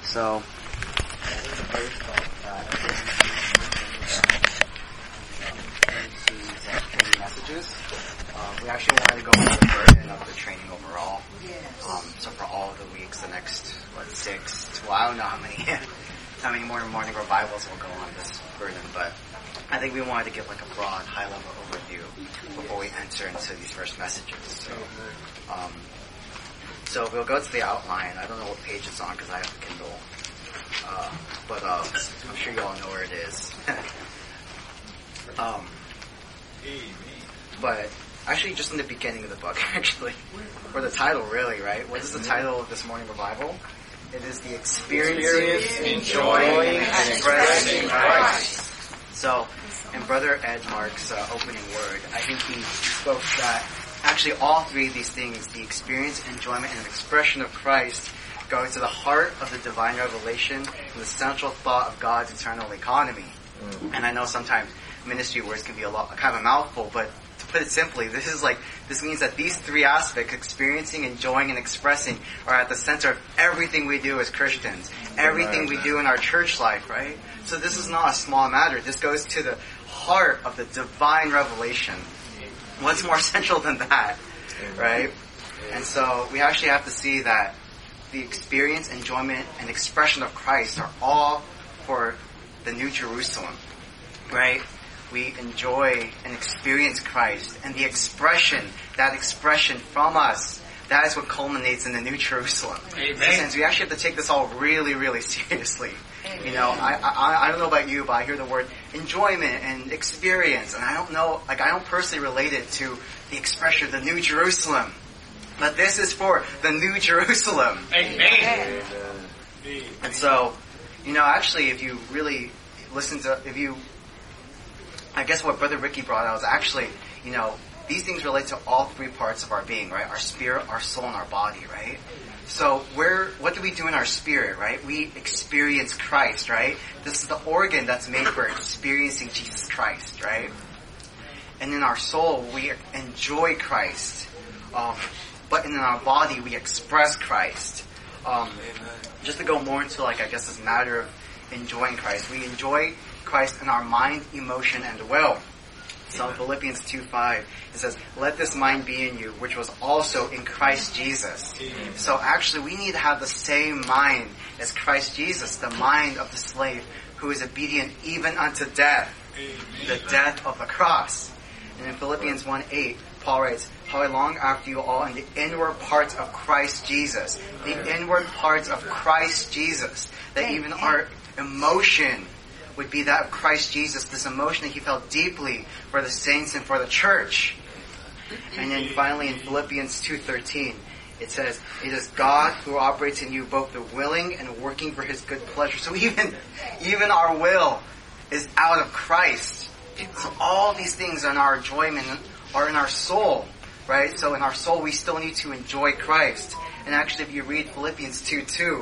So, messages. We actually wanted to go over the burden of the training overall. So for all of the weeks, the next, 6, well, I don't know how many more morning revivals will go on this burden, but I think we wanted to give like a broad, high-level overview before we enter into these first messages. So we'll go to the outline. I don't know what page it's on because I have a Kindle. But I'm sure you all know where it is. But actually just in the beginning of the book, actually. Or the title, really, right? What is the title of this morning revival? It is the Experiencing, Enjoying, and Expressing Christ. So, in Brother Ed Mark's opening word, I think he spoke that actually all three of these things, the experience, enjoyment, and expression of Christ, go to the heart of the divine revelation and the central thought of God's eternal economy. And I know sometimes ministry words can be kind of a mouthful, but to put it simply, this means that these three aspects, experiencing, enjoying, and expressing, are at the center of everything we do as Christians, everything we do in our church life, right? So this is not a small matter. This goes to the heart of the divine revelation. What's more central than that, right? And so we actually have to see that the experience, enjoyment, and expression of Christ are all for the New Jerusalem, right? We enjoy and experience Christ, and the expression, that expression from us, that is what culminates in the New Jerusalem. Since we actually have to take this all really, really seriously. Amen. You know, I don't know about you, but I hear the word enjoyment and experience, and I don't personally relate it to the expression of the New Jerusalem. But this is for the New Jerusalem. Amen. And so, actually, if you really I guess what Brother Ricky brought out was actually, these things relate to all three parts of our being, right? Our spirit, our soul, and our body, right? So what do we do in our spirit, right? We experience Christ, right? This is the organ that's made for experiencing Jesus Christ, right? And in our soul, we enjoy Christ. But in our body, we express Christ. Just to go more into, this matter of enjoying Christ. We enjoy Christ in our mind, emotion, and will. So in Philippians 2:5, it says, "Let this mind be in you, which was also in Christ Jesus." So actually, we need to have the same mind as Christ Jesus, the mind of the slave who is obedient even unto death, the death of the cross. And in Philippians 1:8, Paul writes, "How I long after you all in the inward parts of Christ Jesus." The inward parts of Christ Jesus. That even our emotion would be that of Christ Jesus, this emotion that he felt deeply for the saints and for the church. And then finally in Philippians 2:13, it says, "It is God who operates in you both the willing and working for his good pleasure." So even our will is out of Christ. So all these things in our enjoyment are in our soul, right? So in our soul we still need to enjoy Christ. And actually if you read Philippians 2:2,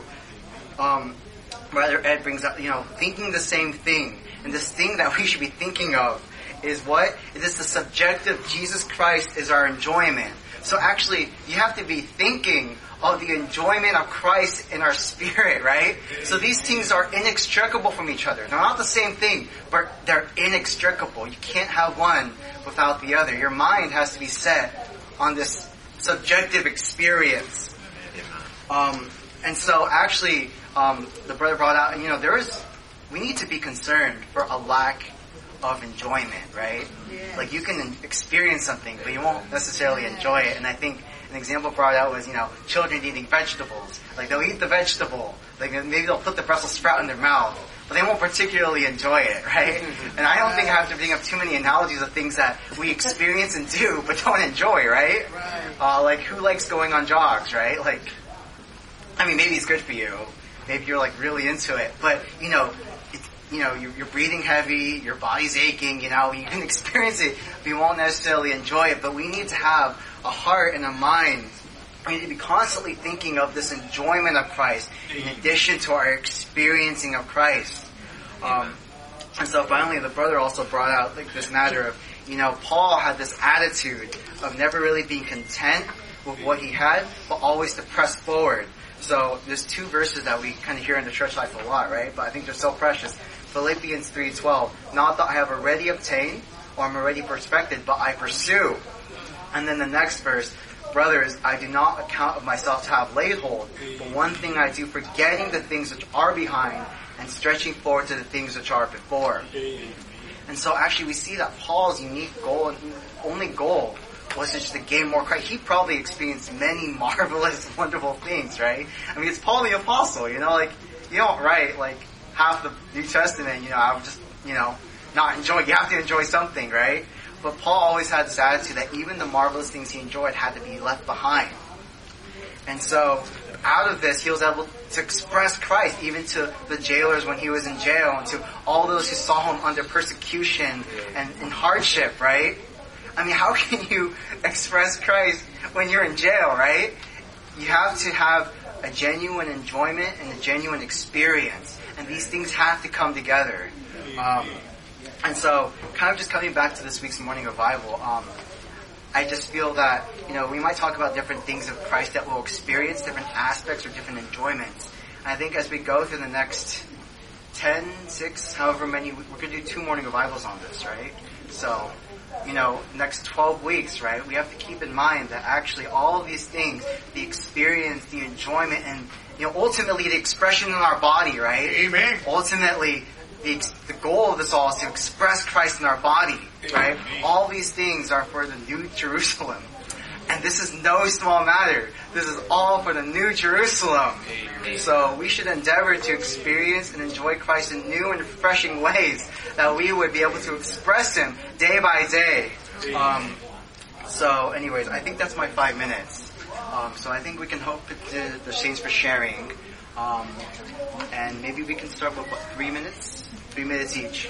Brother Ed brings up, thinking the same thing. And this thing that we should be thinking of is what? It is the subjective Jesus Christ is our enjoyment. So actually, you have to be thinking of the enjoyment of Christ in our spirit, right? So these things are inextricable from each other. They're not the same thing, but they're inextricable. You can't have one without the other. Your mind has to be set on this subjective experience. And so actually, the brother brought out, we need to be concerned for a lack of enjoyment, right? Yeah. Like you can experience something, but you won't necessarily enjoy it. And I think an example brought out was, children eating vegetables. Like they'll eat the vegetable, like maybe they'll put the Brussels sprout in their mouth, but they won't particularly enjoy it, right? And I don't think I have to bring up too many analogies of things that we experience and do, but don't enjoy, right? Like who likes going on jogs, right? Maybe it's good for you. Maybe you're really into it, but you're breathing heavy, your body's aching, you can experience it, but you won't necessarily enjoy it. But we need to have a heart and a mind. We need to be constantly thinking of this enjoyment of Christ in addition to our experiencing of Christ. And so finally, the brother also brought out this matter of, Paul had this attitude of never really being content with what he had, but always to press forward. So there's two verses that we kind of hear in the church life a lot, right? But I think they're so precious. Philippians 3:12. Not that I have already obtained or I'm already perfected, but I pursue. And then the next verse, brothers, I do not account of myself to have laid hold, but one thing I do, forgetting the things which are behind and stretching forward to the things which are before. And so actually we see that Paul's unique goal and only goal was just to gain more Christ. He probably experienced many marvelous, wonderful things, right? I mean, it's Paul the Apostle, you don't write like half the New Testament, I'm just, not enjoying. You have to enjoy something, right? But Paul always had this attitude that even the marvelous things he enjoyed had to be left behind. And so, out of this, he was able to express Christ even to the jailers when he was in jail and to all those who saw him under persecution and in hardship, right? I mean, how can you express Christ when you're in jail, right? You have to have a genuine enjoyment and a genuine experience. And these things have to come together. And so, kind of just coming back to this week's morning revival, I just feel that, we might talk about different things of Christ that we'll experience, different aspects or different enjoyments. And I think as we go through the next 10, 6, however many, we're going to do 2 morning revivals on this, right? So, next 12 weeks, right? We have to keep in mind that actually all of these things, the experience, the enjoyment, and, ultimately the expression in our body, right? Amen. Ultimately, the goal of this all is to express Christ in our body, right? Amen. All these things are for the New Jerusalem. And this is no small matter. This is all for the New Jerusalem. Amen. So we should endeavor to experience and enjoy Christ in new and refreshing ways that we would be able to express Him day by day. So anyways, I think that's my 5 minutes. So I think we can hope to the Saints for sharing. And maybe we can start with 3 minutes? 3 minutes each.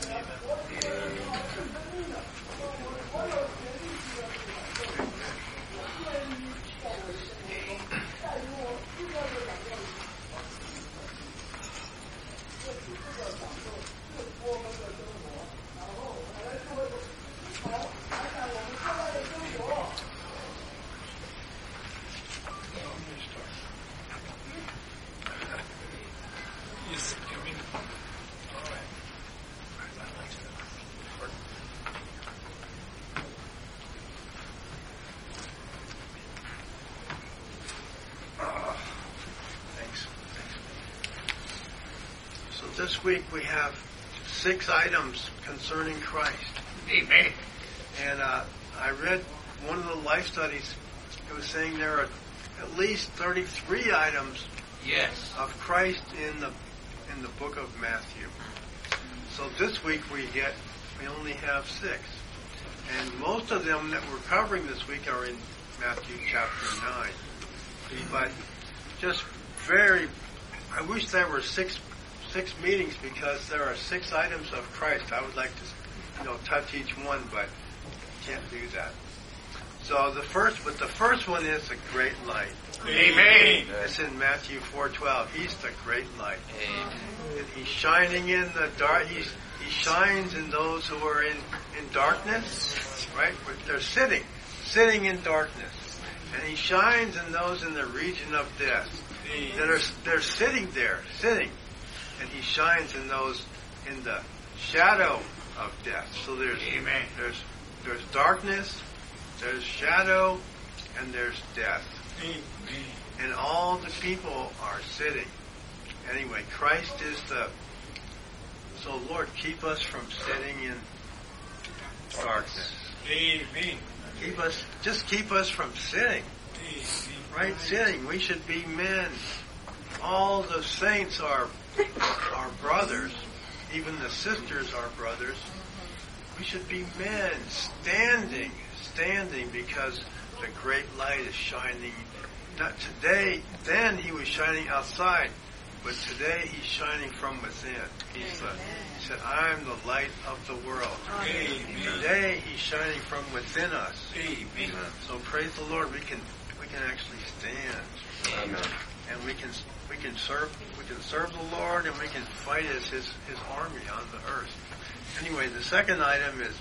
This week we have 6 items concerning Christ. Amen. And I read one of the life studies. It was saying there are at least 33 items of Christ in the book of Matthew. So this week we only have 6. And most of them that we're covering this week are in Matthew chapter 9. But just I wish there were 6 meetings because there are 6 items of Christ. I would like to, touch each one, but can't do that. So the first one is the great light. Amen. It's in Matthew 4:12. He's the great light. And He's shining in the dark. He shines in those who are in darkness, right? They're sitting in darkness. And He shines in those in the region of death. They're sitting there. And He shines in those in the shadow of death. So there's darkness, there's shadow, and there's death. Amen. And all the people are sitting. Anyway, Christ is so Lord, keep us from sitting in darkness. Amen. Keep us from sitting. Right? Sitting. We should be men. All the saints are brothers. Even the sisters are brothers. We should be men standing because the great light is shining. Not today, then He was shining outside, but today He's shining from within. He said, I'm the light of the world. Amen. Today He's shining from within us. Amen. So praise the Lord, we can actually stand. Amen. And we can serve the Lord, and we can fight as His army on the earth. Anyway, the second item is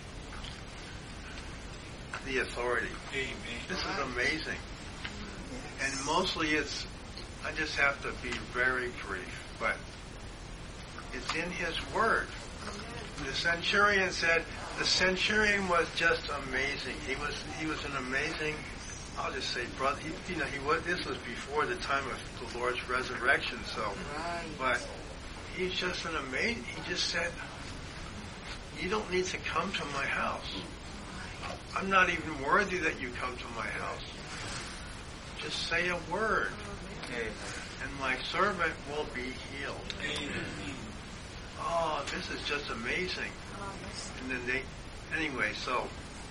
the authority. Amen. This is amazing. And mostly it's I just have to be very brief, but it's in his word. The centurion said, the centurion was just amazing. He was an amazing, I'll just say, brother. This was before the time of the Lord's resurrection, so, but he's just an amazing, he just said, you don't need to come to my house. I'm not even worthy that you come to my house. Just say a word, and my servant will be healed. Oh, this is just amazing. And then so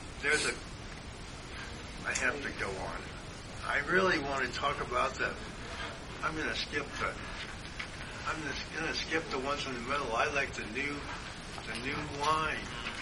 I have to go on. I really want to talk about I'm going to skip the ones in the middle. I like the new wine,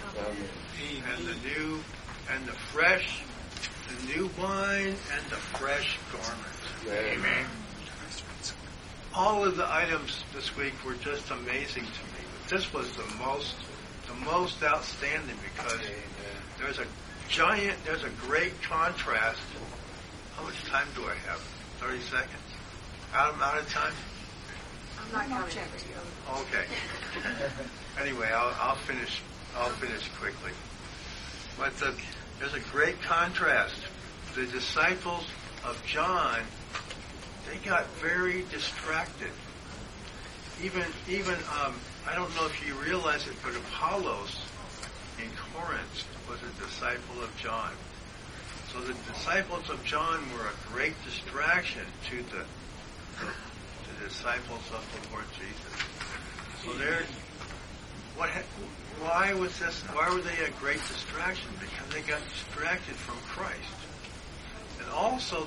and the new wine and the fresh garment. Amen. All of the items this week were just amazing to me. But this was the most outstanding because there's a great contrast. How much time do I have? 30 seconds? Out of time? I'm not counting with you. Okay. Anyway, I'll finish quickly. But there's a great contrast. The disciples of John, they got very distracted. Even I don't know if you realize it, but Apollos in Corinth was a disciple of John. So the disciples of John were a great distraction to the disciples of the Lord Jesus. So why were they a great distraction? Because they got distracted from Christ. And also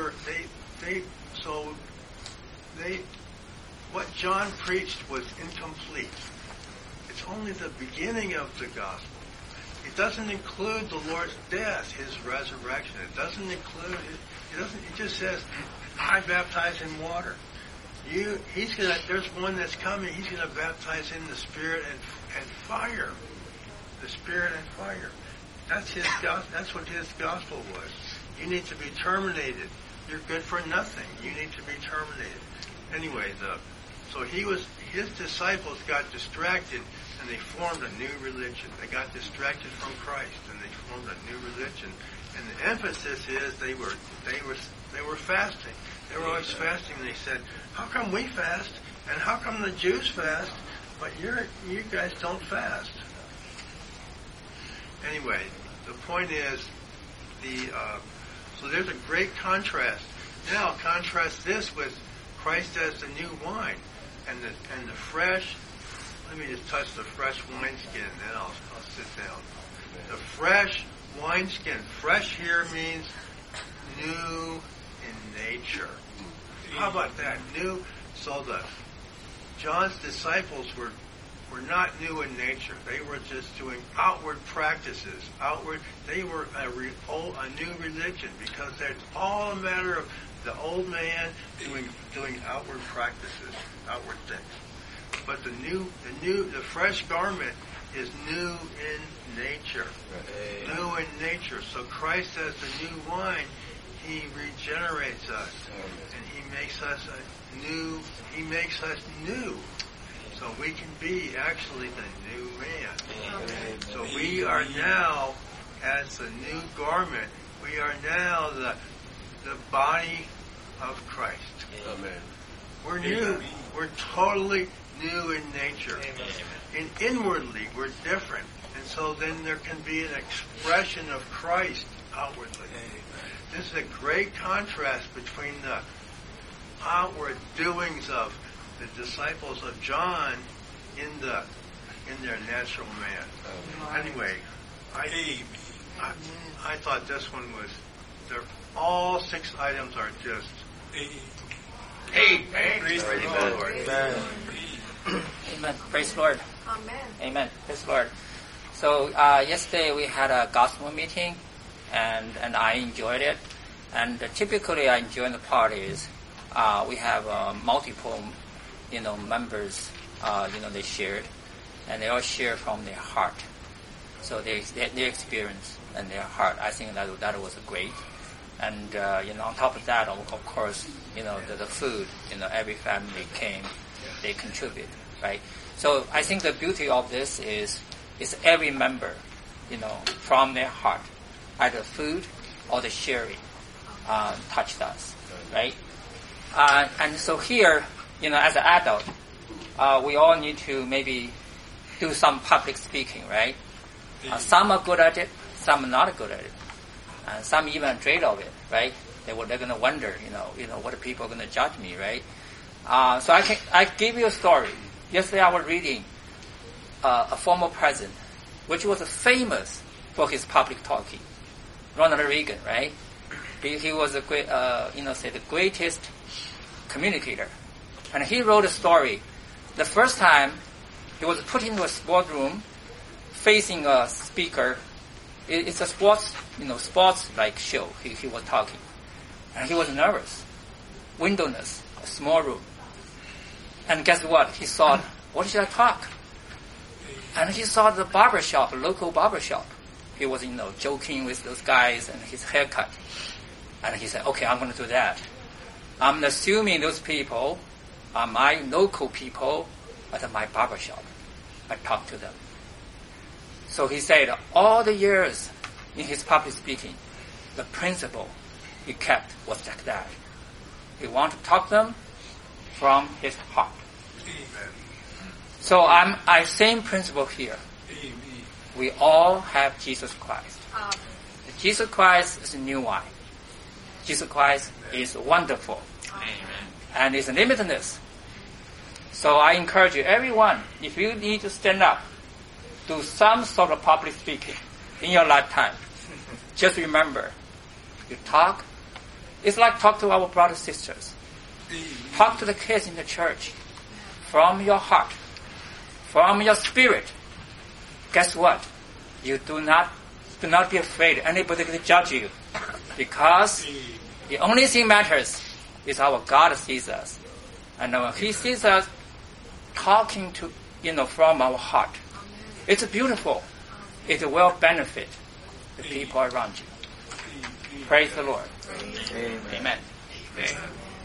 what John preached was incomplete. It's only the beginning of the gospel. It doesn't include the Lord's death, his resurrection. It doesn't include it just says, I baptize in water. There's one that's coming, he's gonna baptize in the Spirit and fire. The Spirit and fire. That's what his gospel was. You need to be terminated. You're good for nothing. You need to be terminated. Anyway, his disciples got distracted and they formed a new religion. They got distracted from Christ and they formed a new religion. And the emphasis is they were fasting. They were always fasting. And they said, how come we fast? And how come the Jews fast? But you guys don't fast. Anyway, the point is, so there's a great contrast. Now contrast this with Christ as the new wine and the fresh. Let me just touch the fresh wineskin, and then I'll sit down. The fresh wineskin. Fresh here means new in nature. How about that? New. So John's disciples were not new in nature. They were just doing outward practices. They were a new religion because it's all a matter of the old man doing outward practices, outward things. But the fresh garment is new in nature. New in nature. So Christ as the new wine, he regenerates us. And he makes us new. So we can be actually the new man. So we are now, as the new garment, we are now the body of Christ. Amen. We're new. We're totally new in nature. And inwardly, we're different. And so then there can be an expression of Christ outwardly. This is a great contrast between the outward doings of the disciples of John in their natural man. Anyway, I thought this one was. All 6 items are just. Amen. Praise the Lord. Amen. Amen. Praise the Lord. Amen. Amen. Praise the Lord. So yesterday we had a gospel meeting, and I enjoyed it. And typically I enjoy the parties. We have multiple, members. They shared, and they all share from their heart. So their experience and their heart. I think that was great. And on top of that, of course, the food, every family came, they contribute, right? So I think the beauty of this is every member, from their heart, either food or the sharing, touched us, right? And so here, as an adult, we all need to maybe do some public speaking, right? Some are good at it, some are not good at it. And some even afraid of it, right? They're going to wonder, what are people going to judge me, right? So I give you a story. Yesterday I was reading a former president, which was famous for his public talking, Ronald Reagan, right? He was a great, the greatest communicator, and he wrote a story. The first time he was put into a sport room, facing a speaker. It's a sports like show. He was talking, and he was nervous. Windowless, a small room. And guess what? He thought, what should I talk? And he saw the local barbershop. He was, joking with those guys and his haircut. And he said, okay, I'm going to do that. I'm assuming those people are my local people at my barbershop. I talk to them. So he said, all the years in his public speaking, the principle he kept was like that. He wanted to talk to them from his heart. Amen. So I same principle here. Amen. We all have Jesus Christ. Jesus Christ is new wine. Jesus Christ is wonderful. Amen. And is limitless. So I encourage you, everyone, if you need to stand up, do some sort of public speaking in your lifetime. Just remember, you talk. It's like talk to our brothers and sisters. Talk to the kids in the church from your heart, from your spirit. Guess what? You do not be afraid anybody to judge you, because the only thing matters is our God sees us, and when He sees us talking to from our heart, it's beautiful. It will benefit the people around you. Praise the Lord. Amen. Amen. Amen.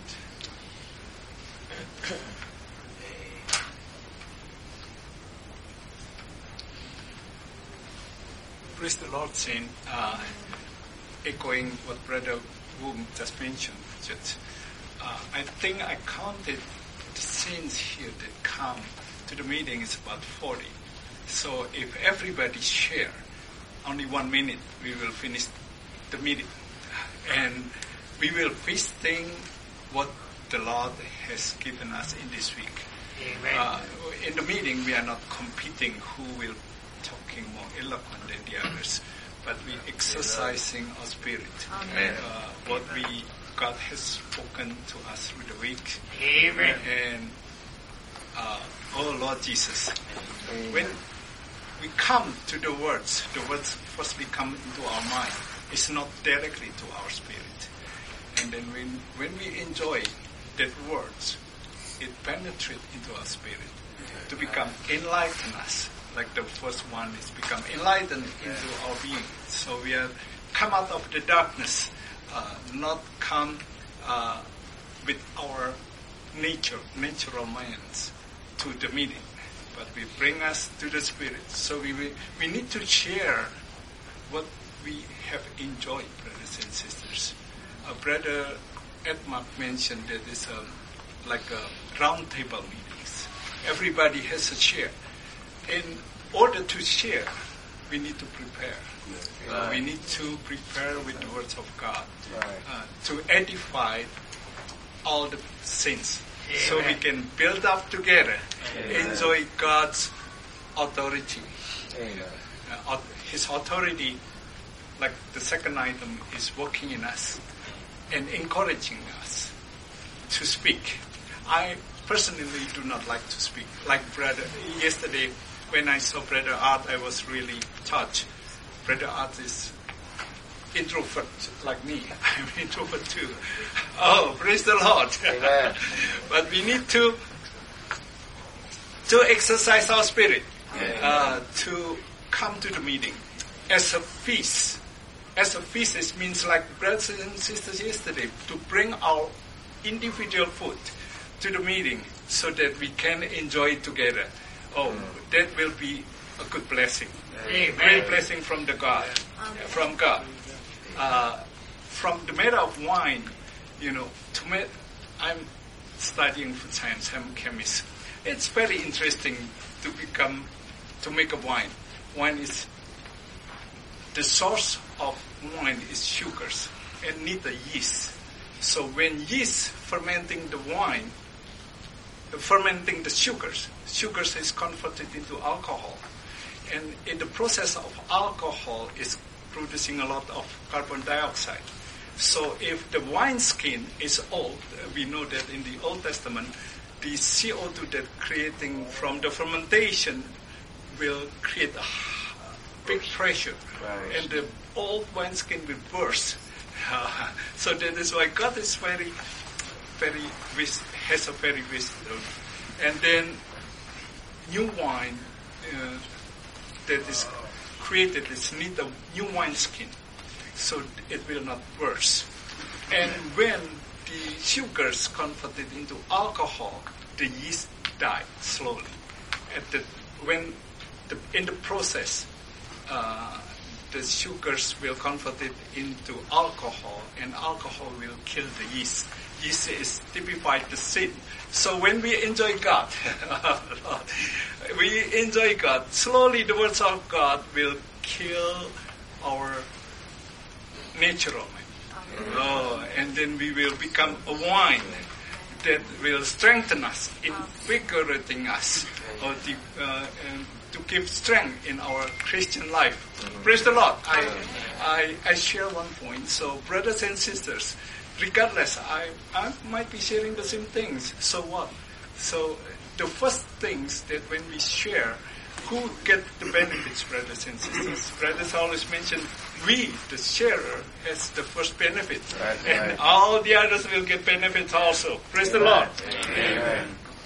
Praise the Lord, Saint. Echoing what Brother Woom just mentioned, I think I counted the saints here that come to the meeting is about 40. So if everybody share only 1 minute, we will finish the meeting. And we will visiting what the Lord has given us in this week. Amen. In the meeting, we are not competing who will talking more eloquent than the others, but we exercising our spirit. What God has spoken to us through the week. Amen. And oh Lord Jesus, when we come to the words firstly come into our mind. It's not directly to our spirit. And then when we enjoy that words, it penetrates into our spirit to become enlighten us. Like the first one is become enlightened into our being. So we have come out of the darkness, not come with our natural minds to the meeting, but we bring us to the spirit. So we need to share what we have enjoyed, brothers and sisters. Brother Edmark mentioned that it's like a round table meetings. Everybody has a share. In order to share, we need to prepare. We need to prepare with the words of God to edify all the saints. Amen. So we can build up together, enjoy God's authority. His authority, like the second item, is working in us and encouraging us to speak. I personally do not like to speak. Like Brother, yesterday when I saw Brother Art, I was really touched. Brother Art is introvert like me. I'm introvert too. Oh, praise the Lord. Amen. But we need to exercise our spirit, to come to the meeting as a feast, as a feast means like brothers and sisters yesterday, to bring our individual food to the meeting so that we can enjoy it together. Oh, that will be a good blessing. A great blessing from God. From God. From the matter of wine, I'm studying food science. I'm a chemist. It's very interesting to make a wine. Wine is the source of wine is sugars and need the yeast. So when yeast fermenting the wine, fermenting the sugars is converted into alcohol. And in the process of alcohol is producing a lot of carbon dioxide. So if the wineskin is old, we know that in the Old Testament, the CO2 that creating from the fermentation will create a big pressure. Right. And the old wineskin will burst. So that is why God is has a very wisdom. And then new wine that is created is need a new wineskin, so it will not burst. And when the sugars converted into alcohol, the yeast die slowly. In the process, the sugars will convert it into alcohol, and alcohol will kill the yeast. Yeast is typified the sin. So when we enjoy God, slowly the words of God will kill our natural man. And then we will become a wine that will strengthen us, invigorating us, to give strength in our Christian life. Praise the Lord. I share one point. So brothers and sisters, regardless, I might be sharing the same things. So what? So the first things that when we share, who get the benefits, brothers and sisters? Brothers always mention we, the sharer, has the first benefit. Right, and all the others will get benefits also. Praise the Lord. Amen.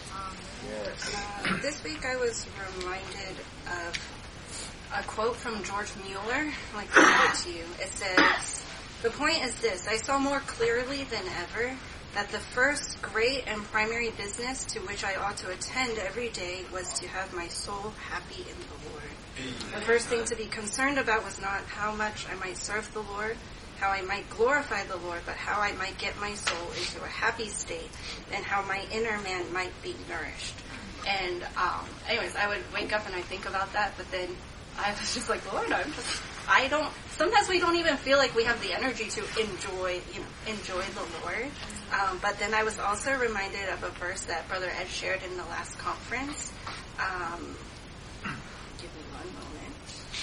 This week I was reminded of a quote from George Mueller. I'd like to read it to you. It says, "The point is this, I saw more clearly than ever that the first great and primary business to which I ought to attend every day was to have my soul happy in the Lord. The first thing to be concerned about was not how much I might serve the Lord, how I might glorify the Lord, but how I might get my soul into a happy state and how my inner man might be nourished." And anyways, I would wake up and I think about that, but then I was just like, Lord, sometimes we don't even feel like we have the energy to enjoy the Lord. But then I was also reminded of a verse that Brother Ed shared in the last conference. Give me one moment.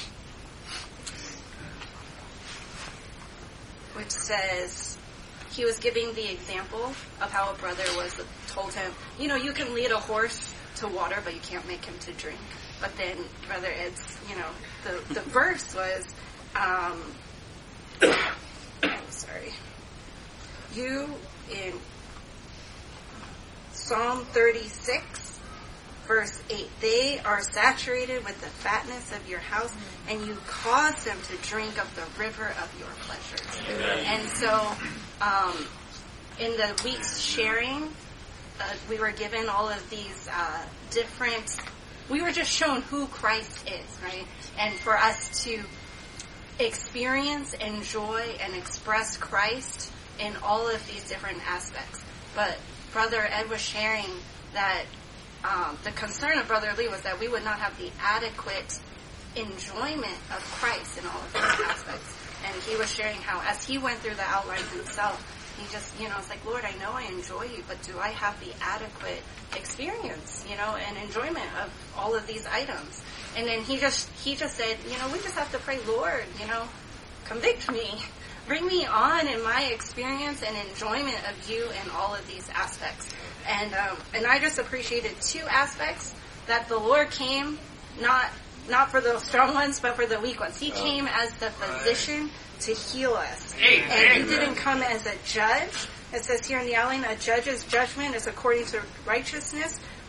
Which says, he was giving the example of how a brother told him, you can lead a horse to water, but you can't make him to drink. But then Brother Ed's, the verse was, in Psalm 36, verse 8, they are saturated with the fatness of your house, and you cause them to drink of the river of your pleasures. Amen. And so, in the week's sharing, we were given all of these we were just shown who Christ is, right? And for us to experience, enjoy, and express Christ in all of these different aspects. But Brother Ed was sharing that the concern of Brother Lee was that we would not have the adequate enjoyment of Christ in all of these aspects. And he was sharing how, as he went through the outlines himself, he just, it's like, Lord, I know I enjoy you, but do I have the adequate experience, and enjoyment of all of these items? And then he just said, we just have to pray, Lord, convict me, bring me on in my experience and enjoyment of you in all of these aspects. And I just appreciated two aspects, that the Lord came not for the strong ones, but for the weak ones. He came as the physician to heal us. And he didn't come as a judge. It says here in the outline, a judge's judgment is according to righteousness,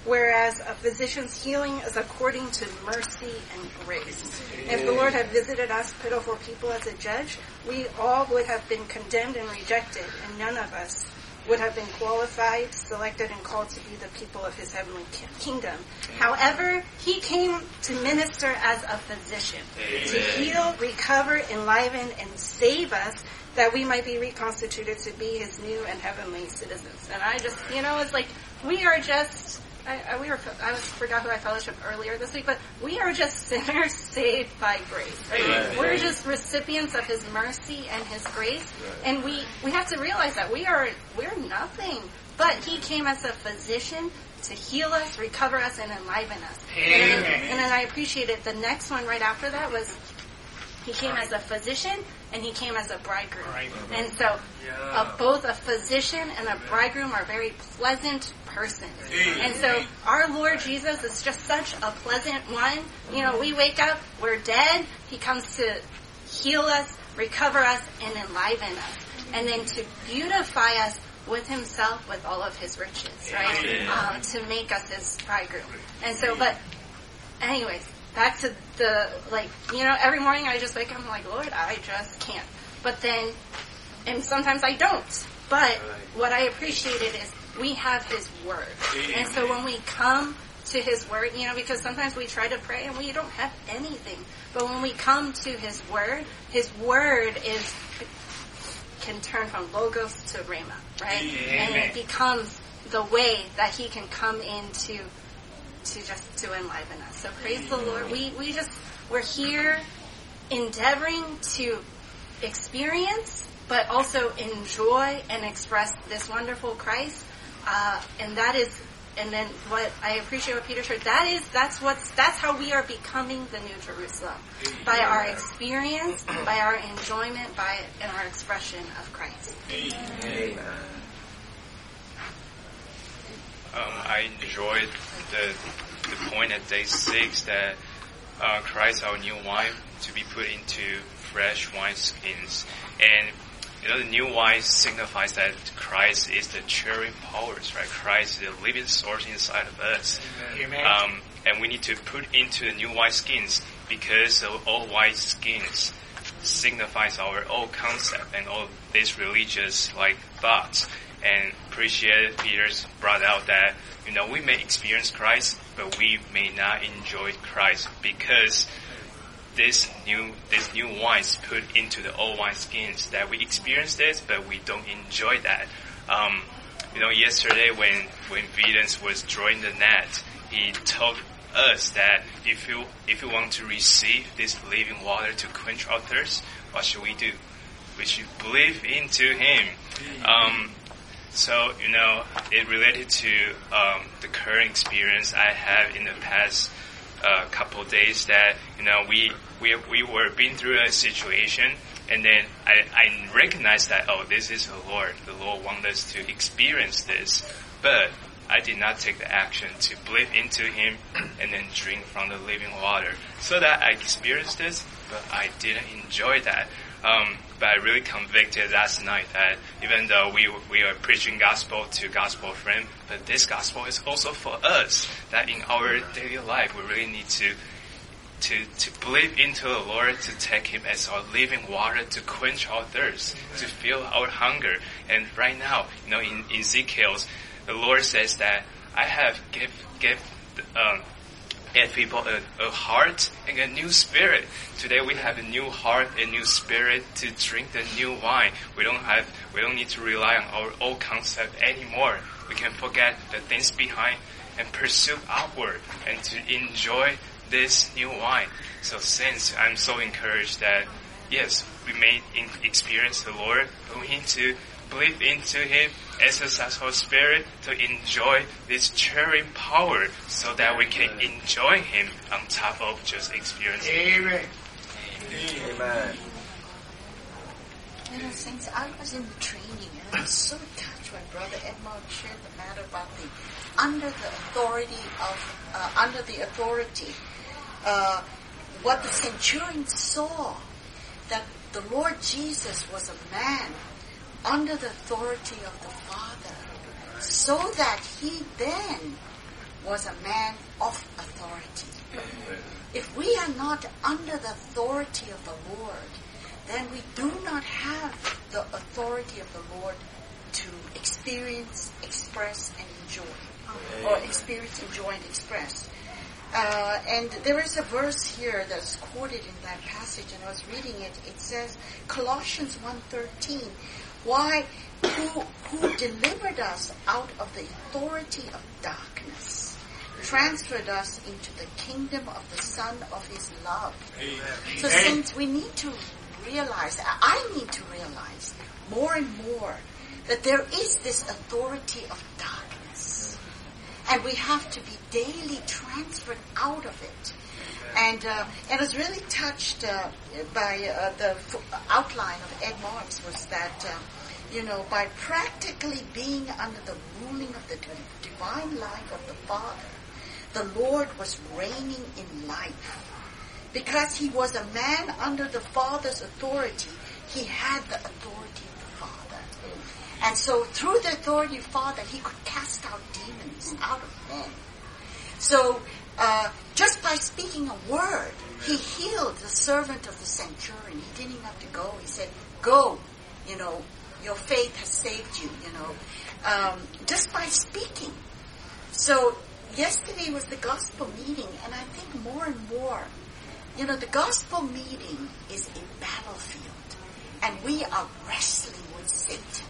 whereas a physician's healing is according to mercy and grace. If the Lord had visited us, pitiful people, as a judge, we all would have been condemned and rejected, and none of us would have been qualified, selected, and called to be the people of his heavenly kingdom. However, he came to minister as a physician, to heal, recover, enliven, and save us, that we might be reconstituted to be his new and heavenly citizens. And I just, it's like, we are just, I forgot who I fellowshiped earlier this week, but we are just sinners saved by grace. Right? Right. We're just recipients of his mercy and his grace, and we have to realize that we're nothing. But he came as a physician to heal us, recover us, and enliven us. And then I appreciated the next one right after that was he came as a physician and he came as a bridegroom. And so both a physician and a bridegroom are very pleasant persons. And so our Lord Jesus is just such a pleasant one. We wake up, we're dead. He comes to heal us, recover us, and enliven us. And then to beautify us with himself, with all of his riches, right? To make us his bridegroom. And so, but anyways, back to the, every morning I just wake up and I'm like, Lord, I just can't. But then, and sometimes I don't. But what I appreciated is we have his word. And so when we come to his word, because sometimes we try to pray and we don't have anything. But when we come to his word can turn from logos to rhema, right? And it becomes the way that he can come into to enliven us. So praise the Lord. We're here endeavoring to experience, but also enjoy and express this wonderful Christ. And then what I appreciate what Peter shared, that's how we are becoming the New Jerusalem. By our experience, by our enjoyment, and our expression of Christ. Amen. I enjoyed the point at day 6 that Christ, our new wine, to be put into fresh wineskins. And the new wine signifies that Christ is the cheering powers, right? Christ is the living source inside of us. Amen. And we need to put into the new wineskins because the old wineskins signifies our old concept and all these religious thoughts. And appreciate Peter's brought out that, we may experience Christ, but we may not enjoy Christ because this new wine is put into the old wine skins, that we experience this, but we don't enjoy that. Yesterday when Videns was drawing the net, he told us that if you want to receive this living water to quench our thirst, what should we do? We should believe into him. So, it related to the current experience I have in the past couple of days that, we were being through a situation, and then I recognized that, this is the Lord. The Lord wants us to experience this. But I did not take the action to believe into him and then drink from the living water. So that I experienced this, but I didn't enjoy that. But I really convicted last night that even though we are preaching gospel to gospel friends, but this gospel is also for us, that in our daily life we really need to believe into the Lord, to take him as our living water, to quench our thirst, to fill our hunger. And right now, in Ezekiel, the Lord says that I have give people a heart and a new spirit. Today we have a new heart and new spirit to drink the new wine. We don't need to rely on our old concept anymore. We can forget the things behind and pursue outward and to enjoy this new wine. So since I'm so encouraged that yes, we may experience the Lord, but we need to believe into him, exercise our spirit to enjoy this cheering power so that we can enjoy him on top of just experiencing him. Amen. Amen. Since I was in the training, and I was so touched when Brother Edmond shared the matter about under the authority, what the centurion saw, that the Lord Jesus was a man under the authority of the Father, so that he then was a man of authority. If we are not under the authority of the Lord, then we do not have the authority of the Lord to experience, express, and enjoy. Or experience, enjoy, and express. And there is a verse here that's quoted in that passage, and I was reading it. It says, Colossians 1:13, who delivered us out of the authority of darkness, transferred us into the kingdom of the Son of His love. Amen. So since we need to realize, I need to realize more and more that there is this authority of darkness. And we have to be daily transferred out of it. And I was really touched by the outline of Ed Marks was that, by practically being under the ruling of the divine life of the Father, the Lord was reigning in life. Because He was a man under the Father's authority, He had the authority of the Father. And so through the authority of the Father, He could cast out demons out of men. So just by speaking a word, He healed the servant of the centurion. He didn't even have to go. He said, go, your faith has saved you, just by speaking. So yesterday was the gospel meeting, and I think more and more, the gospel meeting is a battlefield, and we are wrestling with Satan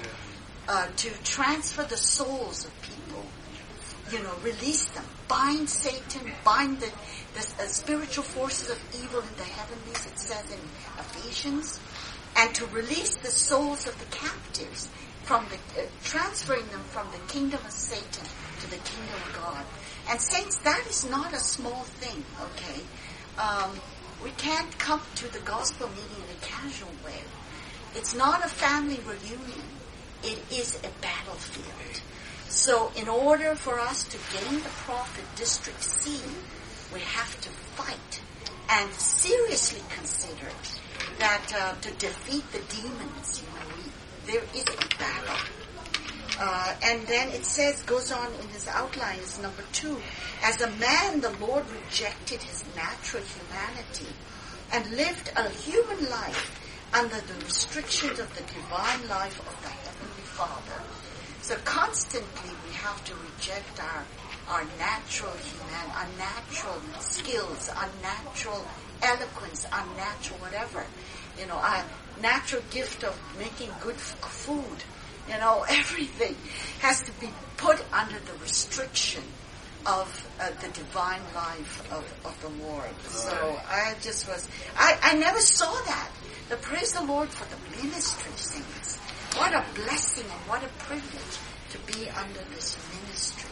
to transfer the souls of people, release them, bind Satan, bind the spiritual forces of evil in the heavenlies, it says in Ephesians, and to release the souls of the captives from transferring them from the kingdom of Satan to the kingdom of God. And saints, that is not a small thing, okay? We can't come to the gospel meeting in a casual way. It's not a family reunion. It is a battlefield. So in order for us to gain the prophet District C, we have to fight and seriously consider that to defeat the demons, there is a battle. And then it says, goes on in his outline, is number 2. As a man, the Lord rejected his natural humanity and lived a human life under the restrictions of the divine life of the Heavenly Father. So constantly we have to reject our natural our natural skills, our natural eloquence, our natural whatever. Our natural gift of making good food. Everything has to be put under the restriction of the divine life of the Lord. So I never saw that. But praise the Lord for the ministry, saints. What a blessing and what a privilege to be under this ministry.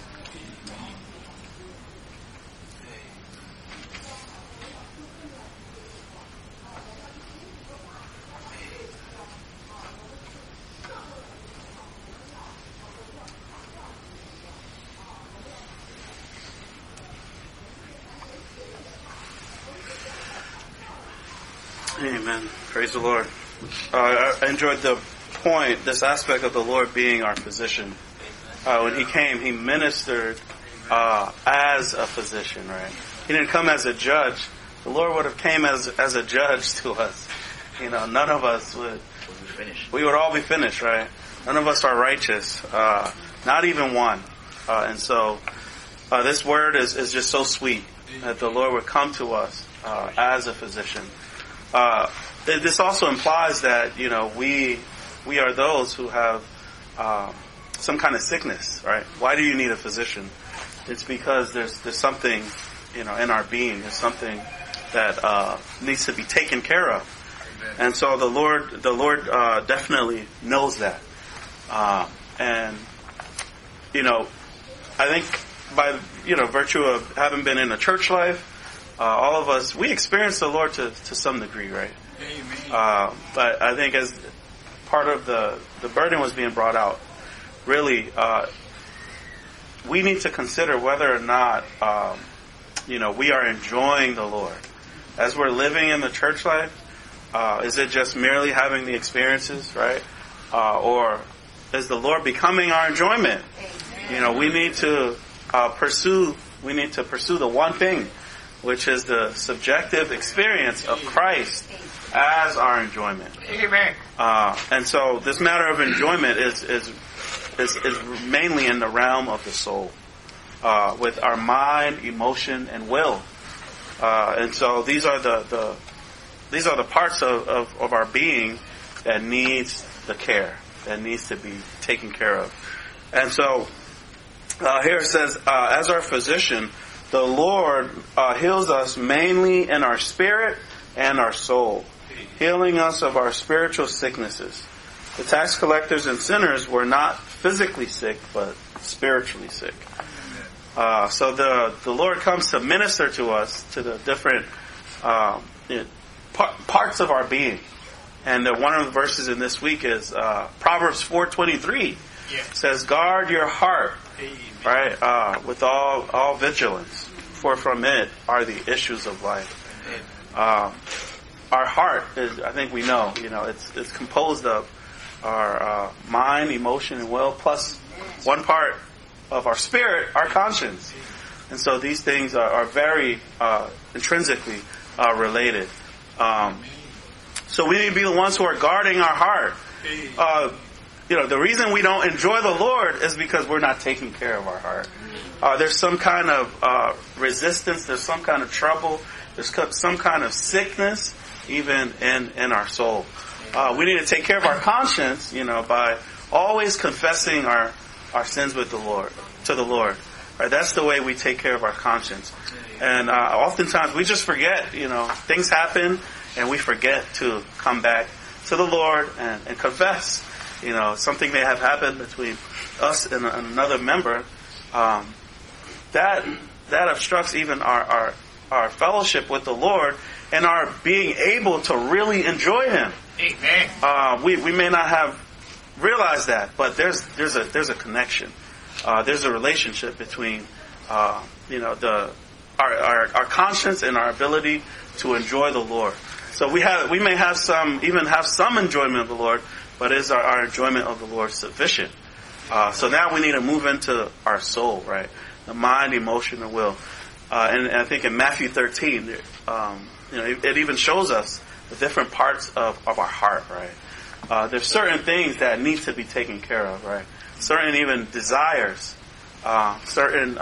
Amen. Praise the Lord. I enjoyed the point, this aspect of the Lord being our physician. When He came, He ministered as a physician, right? He didn't come as a judge. The Lord would have came as a judge to us. None of us would. We would all be finished, right? None of us are righteous. Not even one. And so this word is just so sweet that the Lord would come to us as a physician. This also implies that, we are those who have some kind of sickness, right? Why do you need a physician? It's because there's something, in our being. There's something that needs to be taken care of. Amen. And so the Lord definitely knows that. And, I think by, virtue of having been in a church life, all of us, we experience the Lord to some degree, right? Amen. But I think as part of the burden was being brought out, really, we need to consider whether or not, we are enjoying the Lord. As we're living in the church life, is it just merely having the experiences, right? Or is the Lord becoming our enjoyment? Amen. We need to we need to pursue the one thing, which is the subjective experience of Christ as our enjoyment. Amen. And so this matter of enjoyment is mainly in the realm of the soul, with our mind, emotion, and will. And so these are the parts of our being that needs the care, that needs to be taken care of. And so here it says, as our physician, the Lord heals us mainly in our spirit and our soul, healing us of our spiritual sicknesses. The tax collectors and sinners were not physically sick, but spiritually sick. So the Lord comes to minister to us, to the different parts of our being. And one of the verses in this week is Proverbs 4:23. It says, "Guard your heart, right, with all vigilance, for from it are the issues of life." Our heart is, I think we know, it's composed of our mind, emotion, and will, plus one part of our spirit, our conscience. And so these things are very intrinsically related. So we need to be the ones who are guarding our heart. The reason we don't enjoy the Lord is because we're not taking care of our heart. There's some kind of resistance, there's some kind of trouble, there's some kind of sickness, even in our soul. We need to take care of our conscience, by always confessing our sins to the Lord. Right? That's the way we take care of our conscience. And oftentimes we just forget, things happen and we forget to come back to the Lord and confess. Something may have happened between us and another member that obstructs even our fellowship with the Lord and our being able to really enjoy Him. Amen. We may not have realized that, but there's a connection. There's a relationship between our conscience and our ability to enjoy the Lord. So we may have some enjoyment of the Lord, but is our enjoyment of the Lord sufficient? So now we need to move into our soul, right? The mind, emotion, and will. And I think in Matthew 13, it even shows us the different parts of our heart, right? There's certain things that need to be taken care of, right? Certain even desires, certain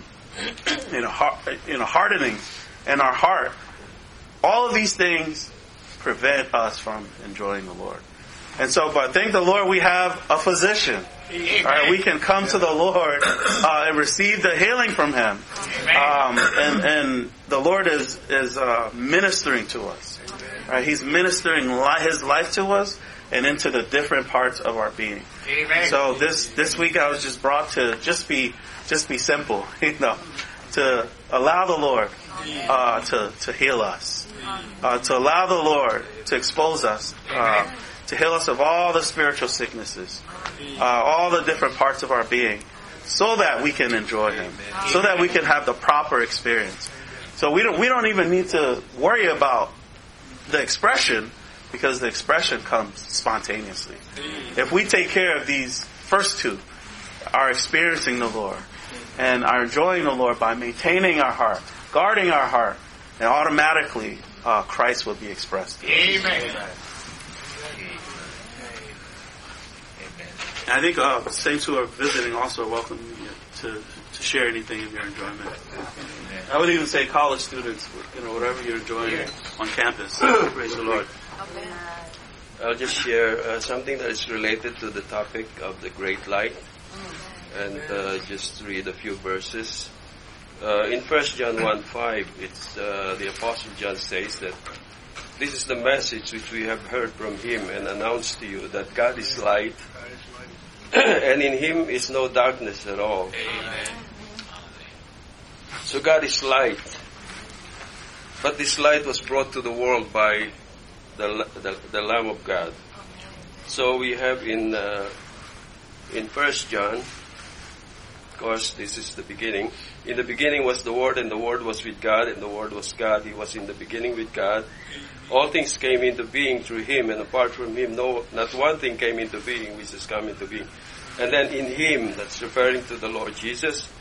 hardening in our heart. All of these things prevent us from enjoying the Lord. And so, but thank the Lord we have a physician. Right? We can come to the Lord and receive the healing from Him. And the Lord is ministering to us. Right? He's ministering His life to us and into the different parts of our being. Amen. So this week I was just brought to just be simple, to allow the Lord to heal us, to allow the Lord to expose us, to heal us of all the spiritual sicknesses, all the different parts of our being, so that we can enjoy Him, so that we can have the proper experience. So we don't even need to worry about the expression, because the expression comes spontaneously. If we take care of these first two, our experiencing the Lord and our enjoying the Lord by maintaining our heart, guarding our heart, and automatically Christ will be expressed. Amen. And I think saints who are visiting also are welcome to share anything of your enjoyment. I would even say college students, whatever you're enjoying on campus. Praise the Lord. I'll just share something that is related to the topic of the great light, and just read a few verses. In 1 John 1:5, it's the Apostle John says that this is the message which we have heard from Him and announced to you, that God is light, and in Him is no darkness at all. Amen. So God is light, but this light was brought to the world by the Lamb of God. So we have in 1 John, of course this is the beginning. In the beginning was the Word, and the Word was with God, and the Word was God. He was in the beginning with God. All things came into being through Him, and apart from Him, not one thing came into being which has come into being. And then in Him, that's referring to the Lord Jesus,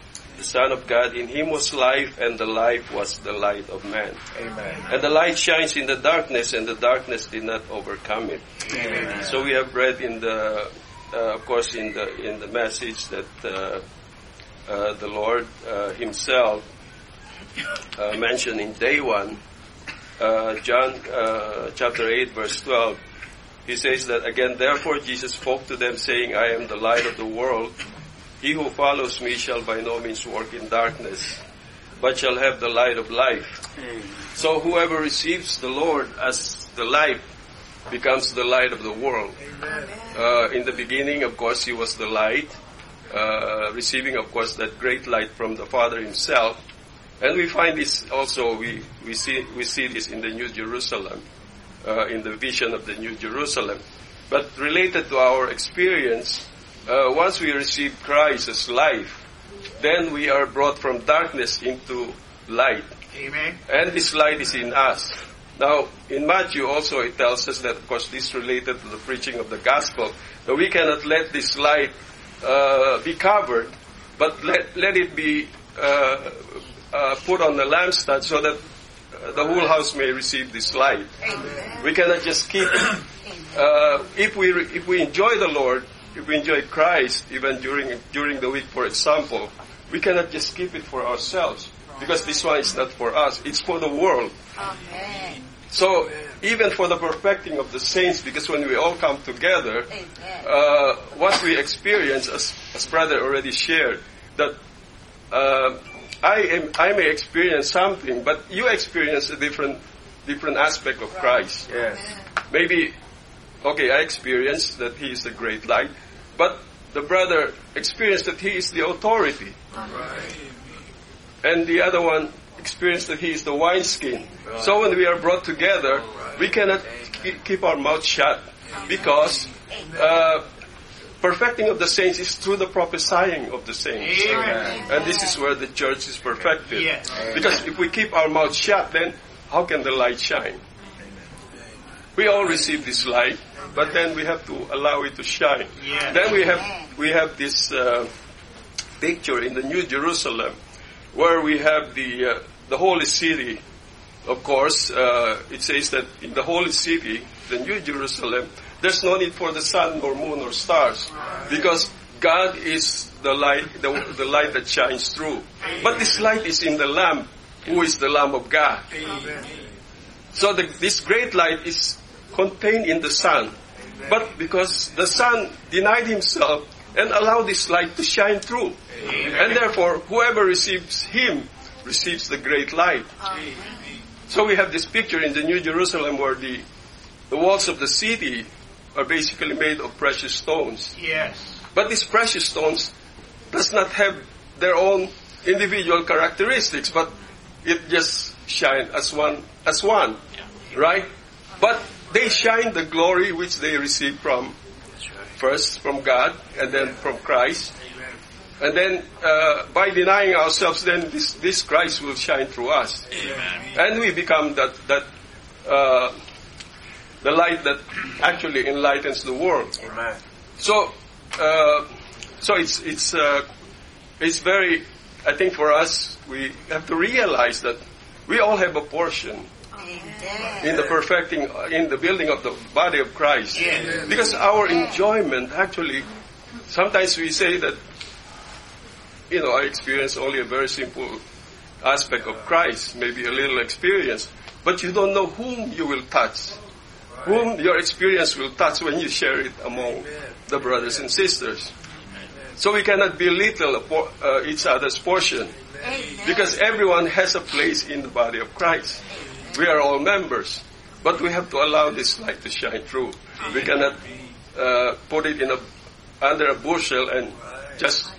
the Son of God. In him was life, and the life was the light of man. Amen. And the light shines in the darkness, and the darkness did not overcome it. Amen. So we have read in the, of course, in the message that the Lord Himself mentioned in day 1, John chapter 8, verse 12. He says that again, therefore Jesus spoke to them, saying, I am the light of the world. He who follows me shall by no means walk in darkness, but shall have the light of life. Amen. So whoever receives the Lord as the light becomes the light of the world. In the beginning, of course, He was the light, receiving, of course, that great light from the Father Himself. And we find this also, we see this in the New Jerusalem, in the vision of the New Jerusalem. But related to our experience, once we receive Christ as life, then we are brought from darkness into light. Amen. And this light is in us. Now, in Matthew also it tells us that, of course, this is related to the preaching of the gospel, that we cannot let this light be covered, but let it be put on the lampstand so that the whole house may receive this light. Amen. We cannot just keep it. If we enjoy the Lord, if we enjoy Christ, even during the week, for example, we cannot just keep it for ourselves, because this one is not for us, it's for the world. Amen. So, even for the perfecting of the saints, because when we all come together, what we experience, as brother already shared, that I may experience something, but you experience a different aspect of Christ. Yes. Maybe, okay, I experienced that He is the great light, but the brother experienced that He is the authority. Right. And the other one experienced that He is the wineskin. Right. So when we are brought together, we cannot keep our mouth shut, because perfecting of the saints is through the prophesying of the saints. Amen. And this is where the church is perfected. Yes. Because if we keep our mouth shut, then how can the light shine? We all receive this light, but then we have to allow it to shine. Yes. Then we have this picture in the New Jerusalem, where we have the holy city. Of course, it says that in the holy city, the New Jerusalem, there's no need for the sun or moon or stars, because God is the light, the light that shines through. But this light is in the Lamb, who is the Lamb of God. Amen. So this great light is contained in the Son. But because the Son denied Himself and allowed this light to shine through. Amen. And therefore, whoever receives Him receives the great light. Amen. So we have this picture in the New Jerusalem where the walls of the city are basically made of precious stones. Yes. But these precious stones does not have their own individual characteristics, but it just shines as one, right? But they shine the glory which they receive from, first from God, and then from Christ. And then, by denying ourselves, then this Christ will shine through us. Amen. And we become the light that actually enlightens the world. Amen. So it's very, I think for us, we have to realize that we all have a portion in the perfecting, in the building of the body of Christ. Yes. Because our enjoyment, actually, sometimes we say that, I experience only a very simple aspect of Christ, maybe a little experience, but you don't know whom you will touch, whom your experience will touch when you share it among the brothers and sisters. So we cannot belittle each other's portion, because everyone has a place in the body of Christ. We are all members, but we have to allow this light to shine through. We cannot put it under a bushel and just,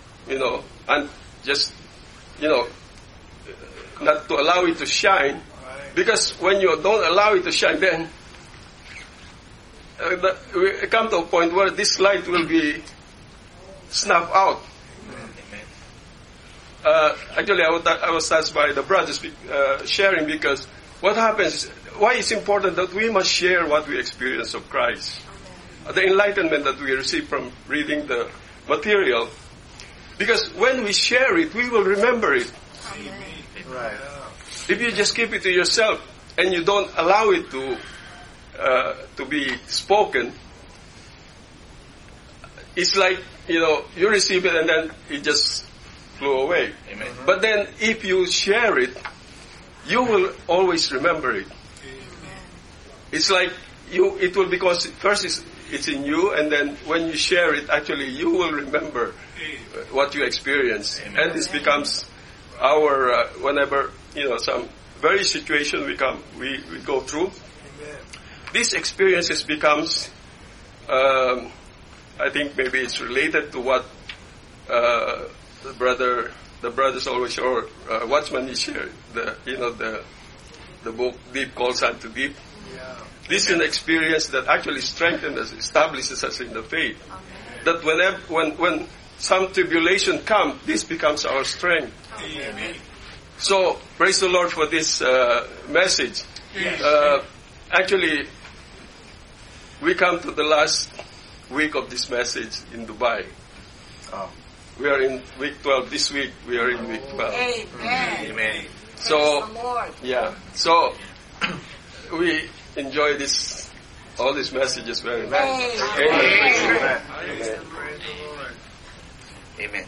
not to allow it to shine. Because when you don't allow it to shine, then we come to a point where this light will be snuffed out. Actually, I was touched by the brothers sharing, because what happens, why it's important that we must share what we experience of Christ. The enlightenment that we receive from reading the material. Because when we share it, we will remember it. Right. If you just keep it to yourself and you don't allow it to be spoken, it's like, you receive it and then it just flew away. Amen. But then if you share it, you will always remember it. It's like it will, because first it's in you, and then when you share it, actually you will remember what you experienced. Amen. And this becomes our, whenever, some very situation we go through, this experiences becomes, I think maybe it's related to what the brothers always share, Watchman is share, the book Deep Calls Unto Deep. Yeah. This is an experience that actually strengthens us, establishes us in the faith. That when some tribulation comes, this becomes our strength. Amen. So, praise the Lord for this message. Actually, we come to the last week of this message in Dubai. We are in week 12 this week. We are in week 12. Amen. Amen. So, Praise the Lord. yeah. So, we enjoy all these messages very much. Amen. Amen. Amen.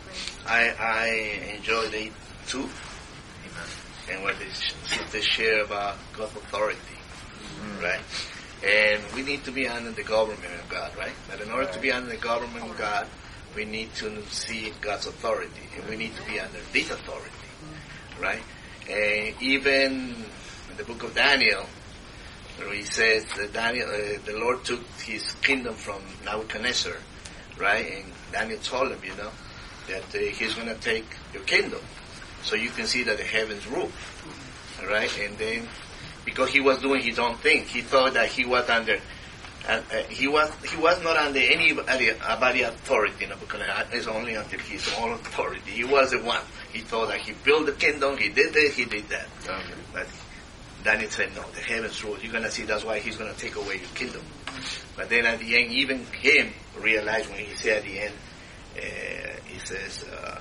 I enjoy the too. And what they share about God's authority, right? And we need to be under the government of God, right? But in order to be under the government of God, we need to see God's authority, and we need to be under this authority, right? And even in the book of Daniel, where he says that the Lord took his kingdom from Nebuchadnezzar, right? And Daniel told him, that he's going to take your kingdom, so you can see that the heavens rule, right? And then, because he was doing his own thing, he thought that he was under, he was not under anybody authority. It's only under his own authority. He was the one. He thought that he built the kingdom, he did this, he did that. But Daniel said, no, the heavens rule. You're going to see that's why he's going to take away your kingdom. But then at the end, even him realized when he said at the end, he says,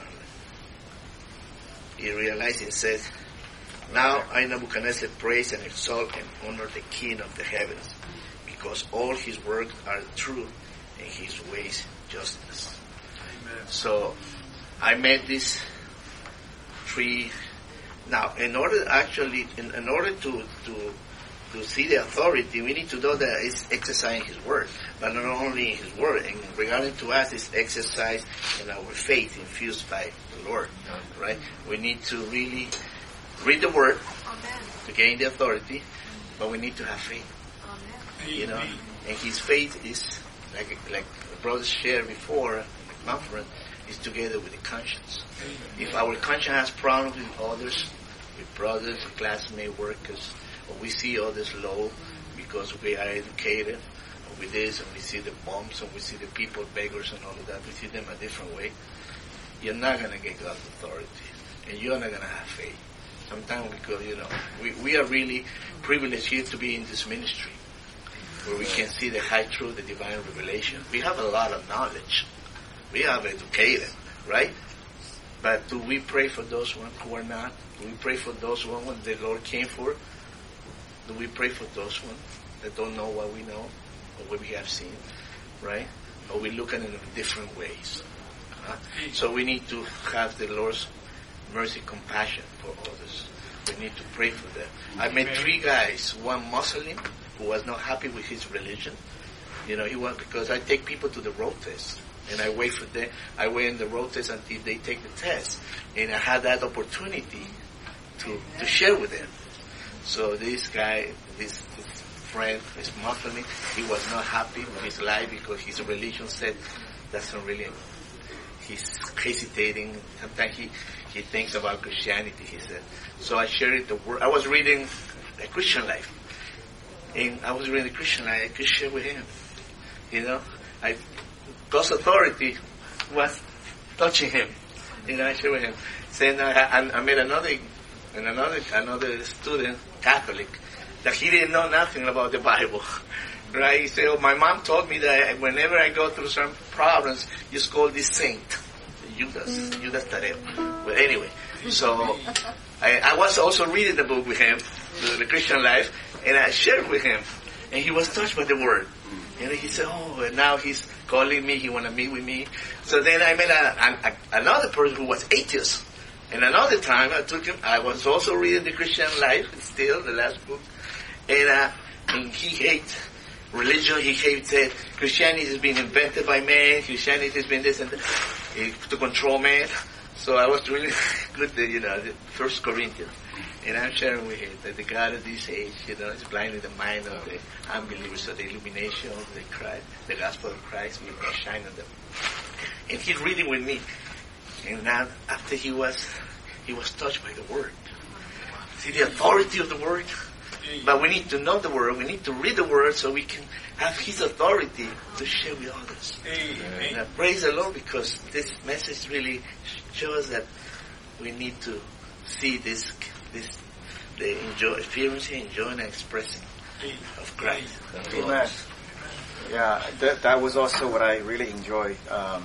he realized, he says, now I, Nebuchadnezzar, praise and exalt and honor the King of the heavens, because all his works are true and his ways justice. Amen. So I met these three. Now, in order to see the authority, we need to know that it's exercising his word, but not only in his word. And regarding to us, it's exercise in our faith infused by the Lord, right? We need to really read the word to gain the authority, but we need to have faith. Amen. And his faith is like the brothers shared before the conference, is together with the conscience. If our conscience has problems with others, with brothers, classmates, workers, or we see others low because we are educated, or with this, and we see the bumps, and we see the people, beggars and all of that, we see them a different way, you're not going to get God's authority, and you're not going to have faith. Sometimes because, we are really privileged here to be in this ministry, where we can see the high truth, the divine revelation. We have a lot of knowledge. We are educated, right? But do we pray for those ones who are not? Do we pray for those ones when the Lord came for? Do we pray for those ones that don't know what we know or what we have seen, right? Or we look at it in different ways. So we need to have the Lord's mercy, compassion for others. We need to pray for them. I met three guys, one Muslim who was not happy with his religion. He was, because I take people to the road test. And I wait for them. I wait in the road test until they take the test. And I had that opportunity to share with them. So this guy, this friend, this Muslim, he was not happy with his life because his religion said doesn't really, he's hesitating. Sometimes he thinks about Christianity, he said. So I shared the word. I was reading a Christian life. And I was reading the Christian life. I could share with him. God's authority was touching him. I shared with him. Saying I met another student, Catholic, that he didn't know nothing about the Bible. Right? He said, my mom told me that whenever I go through some problems, just call this saint. Judas Tadeo. But anyway, so I was also reading the book with him, the Christian Life, and I shared with him, and he was touched by the word. And he said, oh, and now he's calling me, he want to meet with me. So then I met another person who was atheist. And another time I took him, I was also reading the Christian Life, still, the last book, and he hates religion, he hates it. Christianity has been invented by man, Christianity has been this and that, to control man. So I was really good, the 1 Corinthians. And I'm sharing with him that the God of this age, is blinding the mind of the unbelievers, so the illumination of the gospel of Christ will not shine on them. And he's reading with me. And now, after he was touched by the word. See the authority of the word? But we need to know the word, we need to read the word so we can have his authority to share with others. And I praise the Lord because this message really shows that we need to see experiencing, enjoying, and expressing of Christ. Amen. Yeah, that was also what I really enjoy.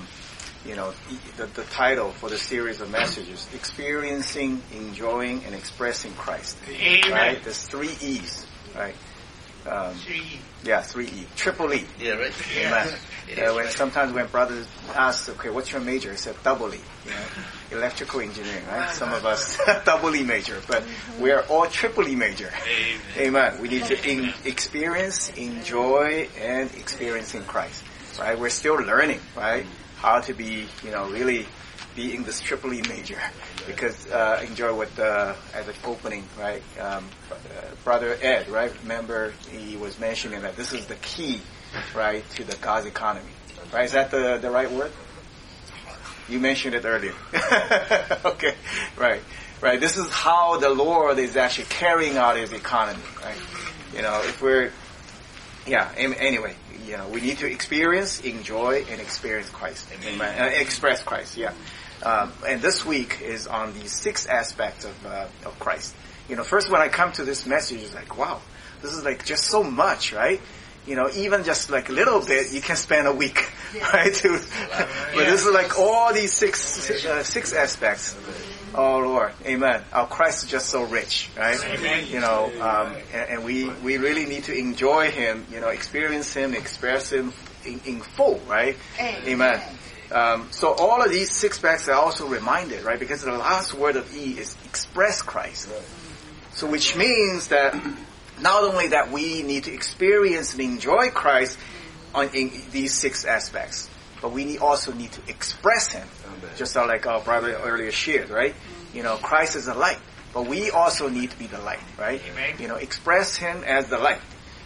The title for the series of messages: experiencing, enjoying, and expressing Christ. Amen. Right? There's 3 E's. Right? 3 Yeah, 3 E. Triple E. Yeah, right. Amen. Yeah, sometimes when brothers ask, okay, what's your major? I said double E. Electrical engineering, right? Some of us double E major, but we are all triple E major. Amen. We need to experience, enjoy, and experiencing Christ. Right? We're still learning, right? How to be, really be in this triple E major. Because enjoy what at the opening, right? Brother Ed, right? Remember he was mentioning that this is the key, right, to the God's economy. Right? Is that the right word? You mentioned it earlier. Okay. Right. This is how the Lord is actually carrying out his economy, right? If we're, anyway, we need to experience, enjoy, and experience Christ. Amen. Express Christ, yeah. And this week is on the 6 aspects of Christ. First when I come to this message, it's like, wow, this is like just so much, right? Even just like a little bit, you can spend a week, right? But this is like all these six aspects. Oh Lord, Amen. Our Christ is just so rich, right? Amen. And we really need to enjoy Him, experience Him, express Him in full, right? Amen. So all of these 6 aspects are also reminded, right? Because the last word of E is express Christ. So which means that not only that we need to experience and enjoy Christ in these 6 aspects, but we also need to express Him. Just like our brother earlier shared, right? Christ is the light, but we also need to be the light, right? Express Him as the light.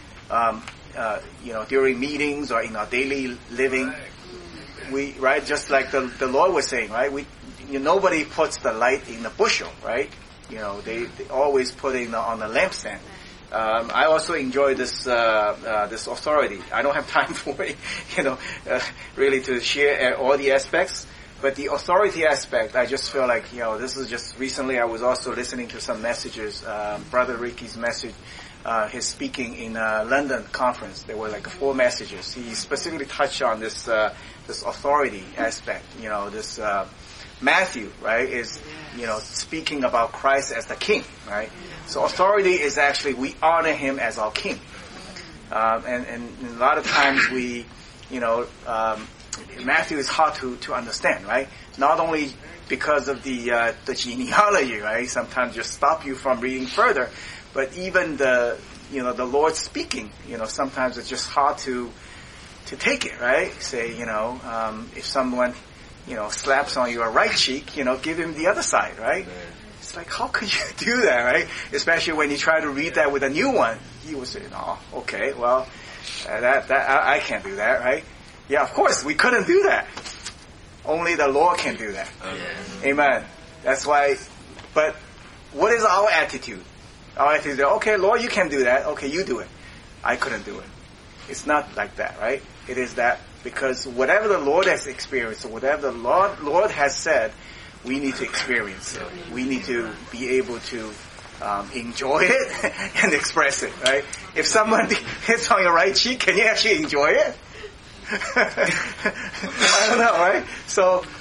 During meetings or in our daily living, just like the Lord was saying, right? Nobody puts the light in the bushel, right? They always put it on the lampstand. I also enjoy this authority. I don't have time for it, really to share all the aspects. But the authority aspect, I just feel like, this is just recently I was also listening to some messages, Brother Ricky's message, his speaking in London conference. There were like 4 messages. He specifically touched on this authority aspect. This Matthew, right, is, speaking about Christ as the King, right? So authority is actually, we honor Him as our King. And a lot of times we, Matthew is hard to understand, right? Not only because of the genealogy, right? Sometimes just stop you from reading further, but even the Lord speaking, sometimes it's just hard to take it, right? Say, if someone, slaps on your right cheek, give him the other side, right? It's like, how could you do that, right? Especially when you try to read that with a new one. He will say, oh, okay, well, I can't do that, right? Yeah, of course, we couldn't do that. Only the Lord can do that. Amen. That's why, but what is our attitude? Our attitude is, okay, Lord, you can do that. Okay, you do it. I couldn't do it. It's not like that, right? It is that because whatever the Lord has experienced, or whatever the Lord has said, we need to experience it. We need to be able to enjoy it and express it, right? If someone hits on your right cheek, can you actually enjoy it? I don't know, right? So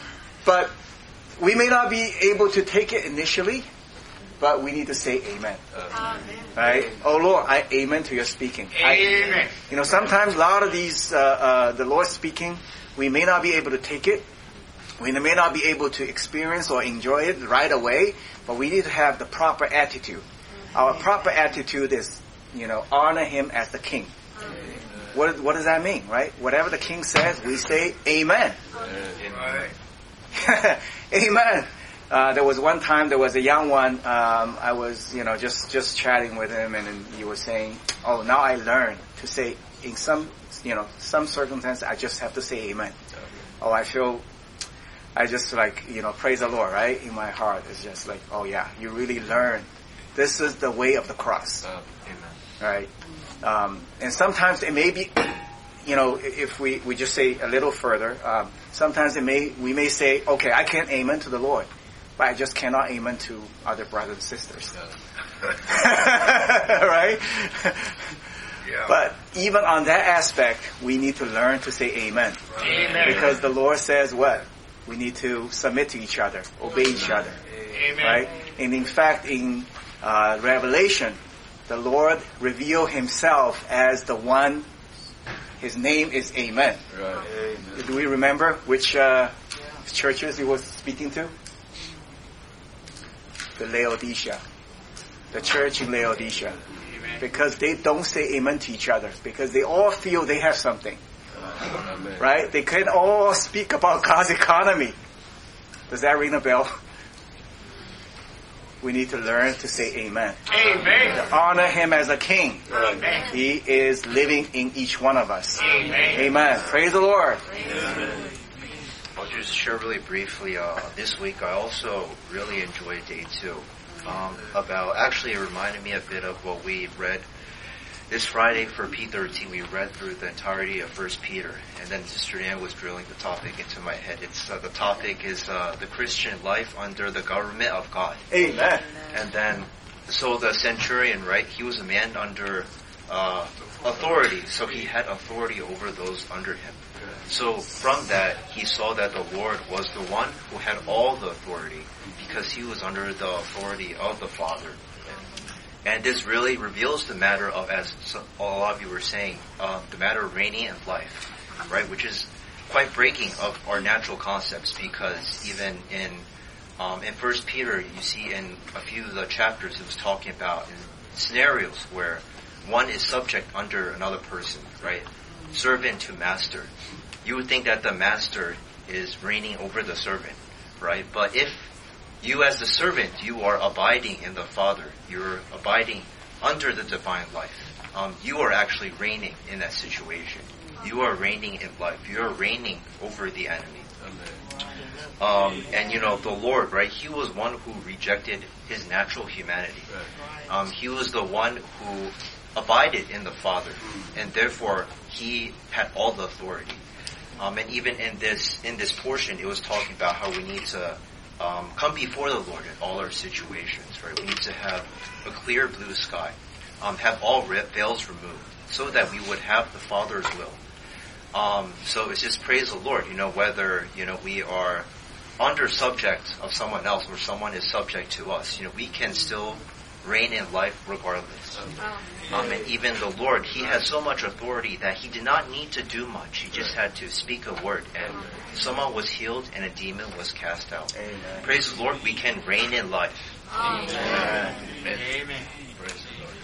But we may not be able to take it initially, but we need to say amen. Right? Oh Lord, I amen to your speaking. Amen. Sometimes a lot of these, the Lord speaking, we may not be able to take it. We may not be able to experience or enjoy it right away, but we need to have the proper attitude. Our proper attitude is, honor Him as the King. What does that mean, right? Whatever the King says, we say amen. Amen. There was one time, there was a young one, I was, just chatting with him, and then he was saying, oh, now I learned to say, in some circumstances, I just have to say amen. Oh, I just praise the Lord, right? In my heart, it's just like, oh yeah, you really learn. This is the way of the cross. Right? And sometimes it may be, if we just say a little further, sometimes we may say, okay, I can't amen to the Lord, but I just cannot amen to other brothers and sisters. Right? Yeah. But even on that aspect, we need to learn to say amen. Amen. Because the Lord says what? We need to submit to each other, obey each other. Amen. Right? And in fact, in Revelation, the Lord revealed Himself as the one. His name is Amen. Right. Amen. Do we remember which churches He was speaking to? The Laodicea. The church in Laodicea. Amen. Because they don't say amen to each other. Because they all feel they have something. Amen. Right? They can all speak about God's economy. Does that ring a bell? We need to learn to say amen. Amen. To honor Him as a King. Amen. He is living in each one of us. Amen. Amen. Praise the Lord. Amen. I'll just share really briefly. This week I also really enjoyed day 2. Actually it reminded me a bit of what we read this Friday for P13. We read through the entirety of 1 Peter, and then Sister Ann was drilling the topic into my head. The topic is the Christian life under the government of God. Amen. And then, so the centurion, right? He was a man under authority, so he had authority over those under him. So from that, he saw that the Lord was the one who had all the authority, because He was under the authority of the Father. And this really reveals the matter of, as a lot of you were saying, the matter of reigning in life, right? Which is quite breaking of our natural concepts, because even in 1 Peter, you see in a few of the chapters it was talking about scenarios where one is subject under another person, right? Servant to master. You would think that the master is reigning over the servant, right? But if you as the servant, you are abiding in the Father. You're abiding under the divine life. You are actually reigning in that situation. You are reigning in life. You are reigning over the enemy. And the Lord, right? He was one who rejected His natural humanity. He was the one who abided in the Father, and therefore He had all the authority. And even in this portion, it was talking about how we need to come before the Lord in all our situations, right? We need to have a clear blue sky, have all veils removed, so that we would have the Father's will. So it's just praise the Lord, whether, we are under subject of someone else or someone is subject to us, we can still reign in life regardless. And even the Lord, He has so much authority that He did not need to do much. He just had to speak a word, and someone was healed and a demon was cast out. Amen. Praise the Lord, we can reign in life. Amen. Amen. Amen. Amen. Praise the Lord.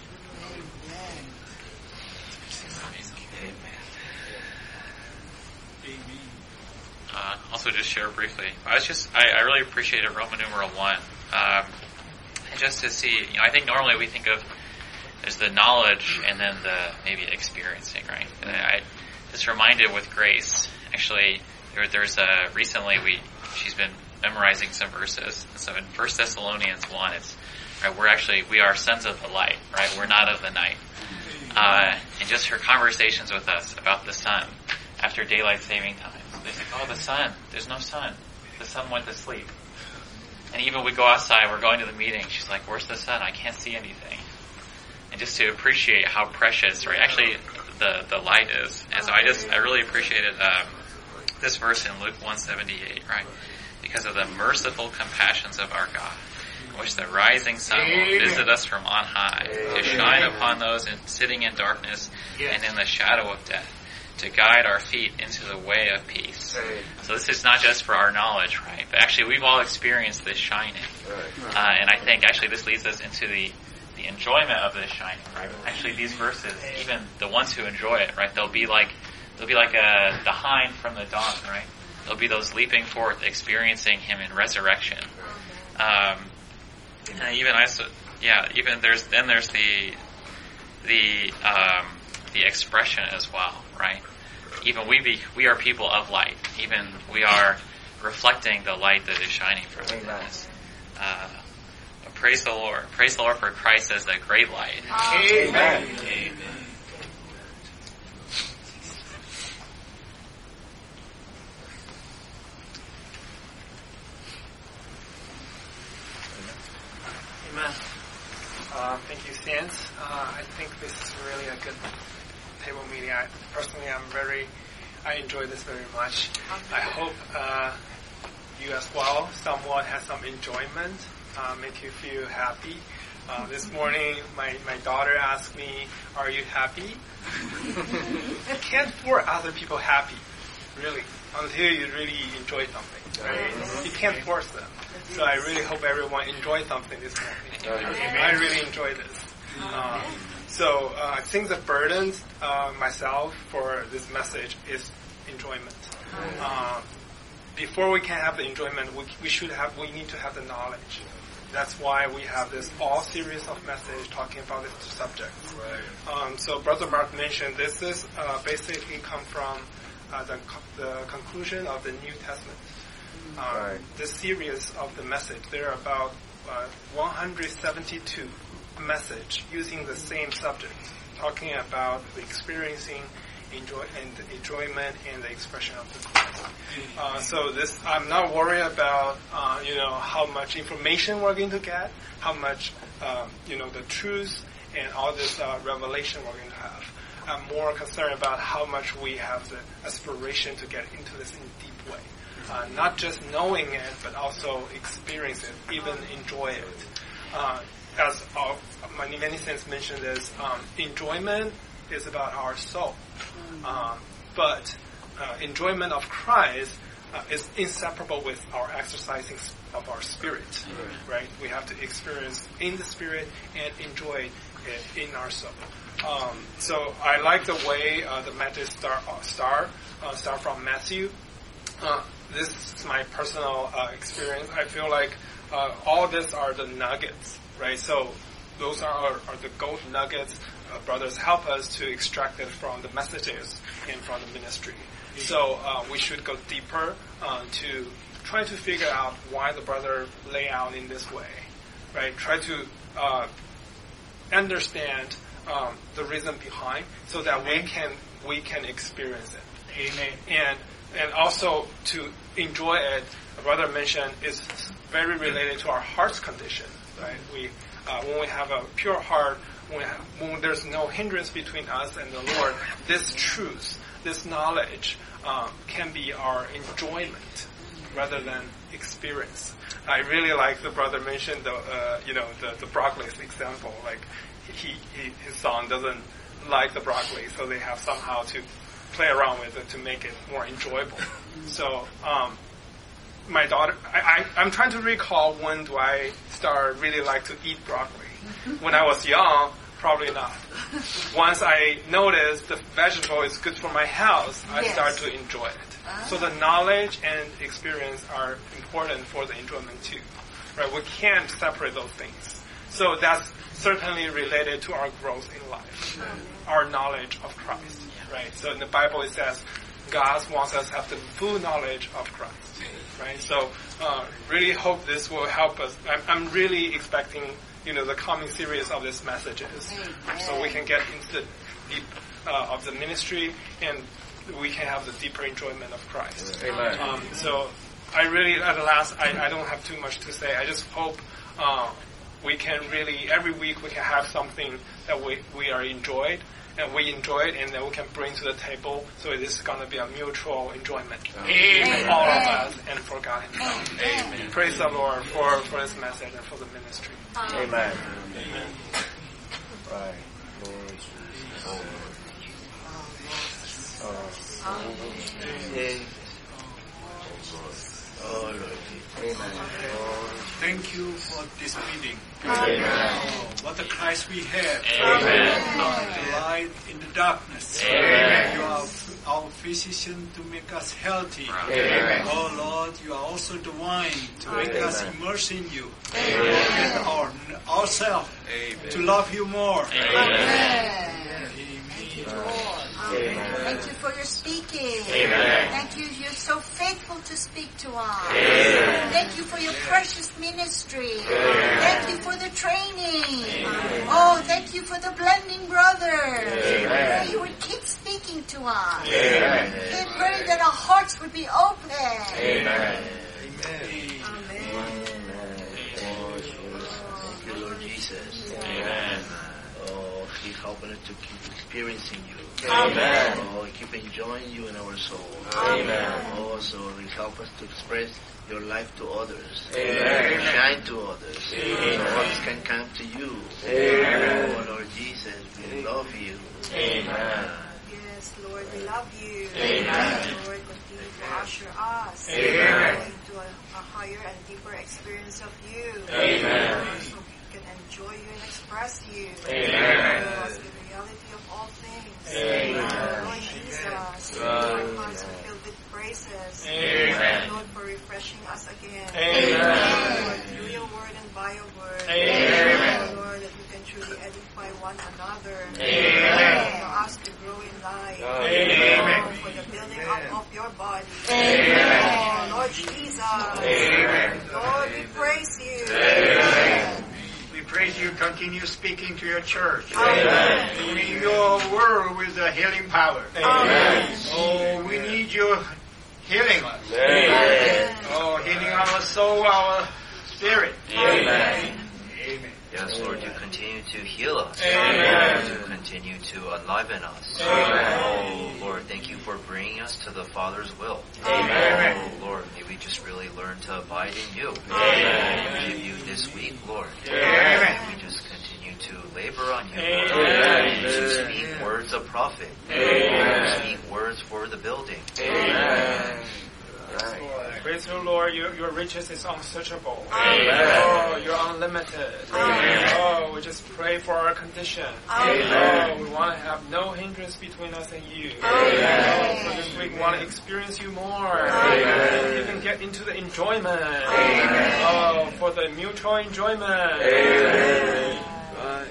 Also just share briefly. I really appreciated Roman numeral 1. Just to see, I think normally we think of there's the knowledge and then the maybe experiencing, right? And I just reminded with Grace, actually, there's recently she's been memorizing some verses. So in 1 Thessalonians 1, it's right, we are sons of the light, right? We're not of the night. And just her conversations with us about the sun after daylight saving time. They say, oh, the sun, there's no sun. The sun went to sleep. And even we go outside, we're going to the meeting, she's like, where's the sun? I can't see anything. And just to appreciate how precious, right, actually the light is. And so I really appreciated this verse in Luke 1:78, right? because of the merciful compassions of our God, in which the rising sun will visit us from on high, to shine upon those sitting in darkness and in the shadow of death, to guide our feet into the way of peace. So this is not just for our knowledge, right? But actually we've all experienced this shining. And I think actually this leads us into the enjoyment of this shining, right? Actually these verses, even the ones who enjoy it, right, they'll be like the hind from the dawn, right? They'll be those leaping forth, experiencing Him in resurrection. And even there's the expression as well, right? Even we are people of light. Even we are reflecting the light that is shining from us. Praise the Lord. Praise the Lord for Christ as the great light. Amen. Amen. Amen. Thank you, Sans. I think this is really a good table meeting. I enjoy this very much. I hope you as well somewhat have some enjoyment, make you feel happy. This morning, my daughter asked me, "Are you happy?" You can't force other people happy, really, until you really enjoy something. Right? You can't force them. So I really hope everyone enjoyed something this morning. I really enjoyed this. I think the burden myself for this message is enjoyment. Before we can have the enjoyment, we need to have the knowledge. That's why we have this all series of messages talking about this subject. Right. So Brother Mark mentioned this is basically come from the conclusion of the New Testament. This series of the message, there are about 172 message using the same subject, talking about the experiencing enjoyment and the expression of the Christ. I'm not worried about how much information we're going to get, how much the truth and all this revelation we're going to have. I'm more concerned about how much we have the aspiration to get into this in a deep way. Not just knowing it, but also experience it, even enjoy it. As many Saints mentioned this, enjoyment is about our soul. But enjoyment of Christ is inseparable with our exercising of our spirit. Right? We have to experience in the spirit and enjoy it in our soul. So I like the way the message start from Matthew. This is my personal experience. I feel like all this are the nuggets, right? So those are the gold nuggets. Brothers help us to extract it from the messages and from the ministry. So we should go deeper to try to figure out why the brother lay out in this way, right? Try to understand the reason behind, so that we can experience it. Amen. And also to enjoy it, a brother mentioned, is very related to our heart's condition, right? When we have a pure heart, when there's no hindrance between us and the Lord, this truth, this knowledge, can be our enjoyment rather than experience. I really like the brother mentioned the broccoli example. Like his son doesn't like the broccoli, so they have somehow to play around with it to make it more enjoyable. So my daughter, I'm trying to recall when do I start really like to eat broccoli. When I was young, probably not. Once I noticed the vegetable is good for my health, I start to enjoy it. So the knowledge and experience are important for the enjoyment too. Right? We can't separate those things. So that's certainly related to our growth in life, our knowledge of Christ. Right? So in the Bible it says God wants us to have the full knowledge of Christ. Right? So really hope this will help us. I'm really expecting the coming series of these messages, so we can get into the deep of the ministry and we can have the deeper enjoyment of Christ. So I really, at last, I don't have too much to say. I just hope we can really, every week we can have something that we are enjoyed, and we enjoy it, and then we can bring to the table. So this is going to be a mutual enjoyment for all of us and for God Himself. Amen. Praise the Lord for this message and for the ministry. Amen. Right. Amen. Thank you for this meeting. Amen. What a Christ we have. Amen. The light in the darkness. Amen. You are our physician to make us healthy. Amen. Oh Lord, you are also the wine to make us immerse in you. Amen. And ourselves to love you more. Amen. Amen. Thank you for your speaking. Amen. Thank you, you're so faithful to speak to us. Amen. Thank you for your precious ministry. Amen. Thank you for the training. Oh, thank you for the blending brothers. Pray you would keep speaking to us. Amen. We pray that our hearts would be open. Amen. Thank you, Lord Jesus. Amen. Oh, keep helping us to keep experiencing you. Amen. Oh, keep enjoying you in our soul. Amen. Oh, so help us to express your life to others. Amen. Shine to others. Amen. So others can come to you. Amen. Oh, Lord Jesus, we love you. Amen. Yes, Lord, we love you. Amen. Lord, continue to usher us Amen. into a higher and deeper experience of you. Amen. So we can enjoy you and express you. Amen. Because the reality of all things. Amen. Lord Jesus, Amen. our hearts are filled with praises. Amen. Lord, for refreshing us again. Amen. Lord, through your word and by your word. Amen. Lord, that we can truly edify one another. Amen. For us to grow in life. Amen. For the building up of your body. Amen. Oh, Lord Jesus. Amen. Lord, we praise you. Amen. We praise you. Continue speaking to your church. Amen. Doing your word with the healing power. Amen. Oh, we need you healing us. Amen. Oh, healing our soul, our spirit. Amen. Amen. Yes, Lord, you continue to heal us. Amen. You continue to enliven us. Amen. Oh, Lord, thank you for bringing us to the Father's will. Amen. Oh, Lord, may we just really learn to abide in you. Amen. Give you this week, Lord. Amen. May we just continue to labor on you, Lord. Amen. To speak words of profit. Amen. To speak words for the building. Amen. Praise the Lord, your riches is unsearchable. Amen. Oh, you're unlimited. Amen. Oh, we just pray for our condition. Amen. Oh, we want to have no hindrance between us and you. Amen. Oh, for this week, we want to experience you more. Amen. Even get into the enjoyment. Amen. Oh, for the mutual enjoyment. Amen. Right.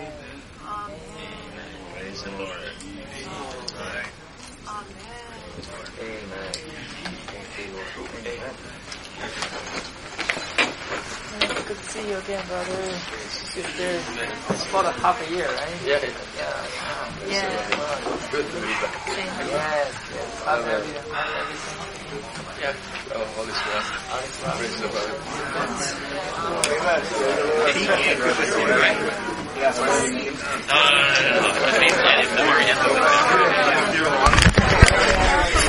Praise the Lord. Right. Amen. Good to see you again, brother. Sister. It's about a half a year, right? Yeah. Good to be back. Yes. How's everything? Yeah. Oh, all is well. Praise the Lord. Amen.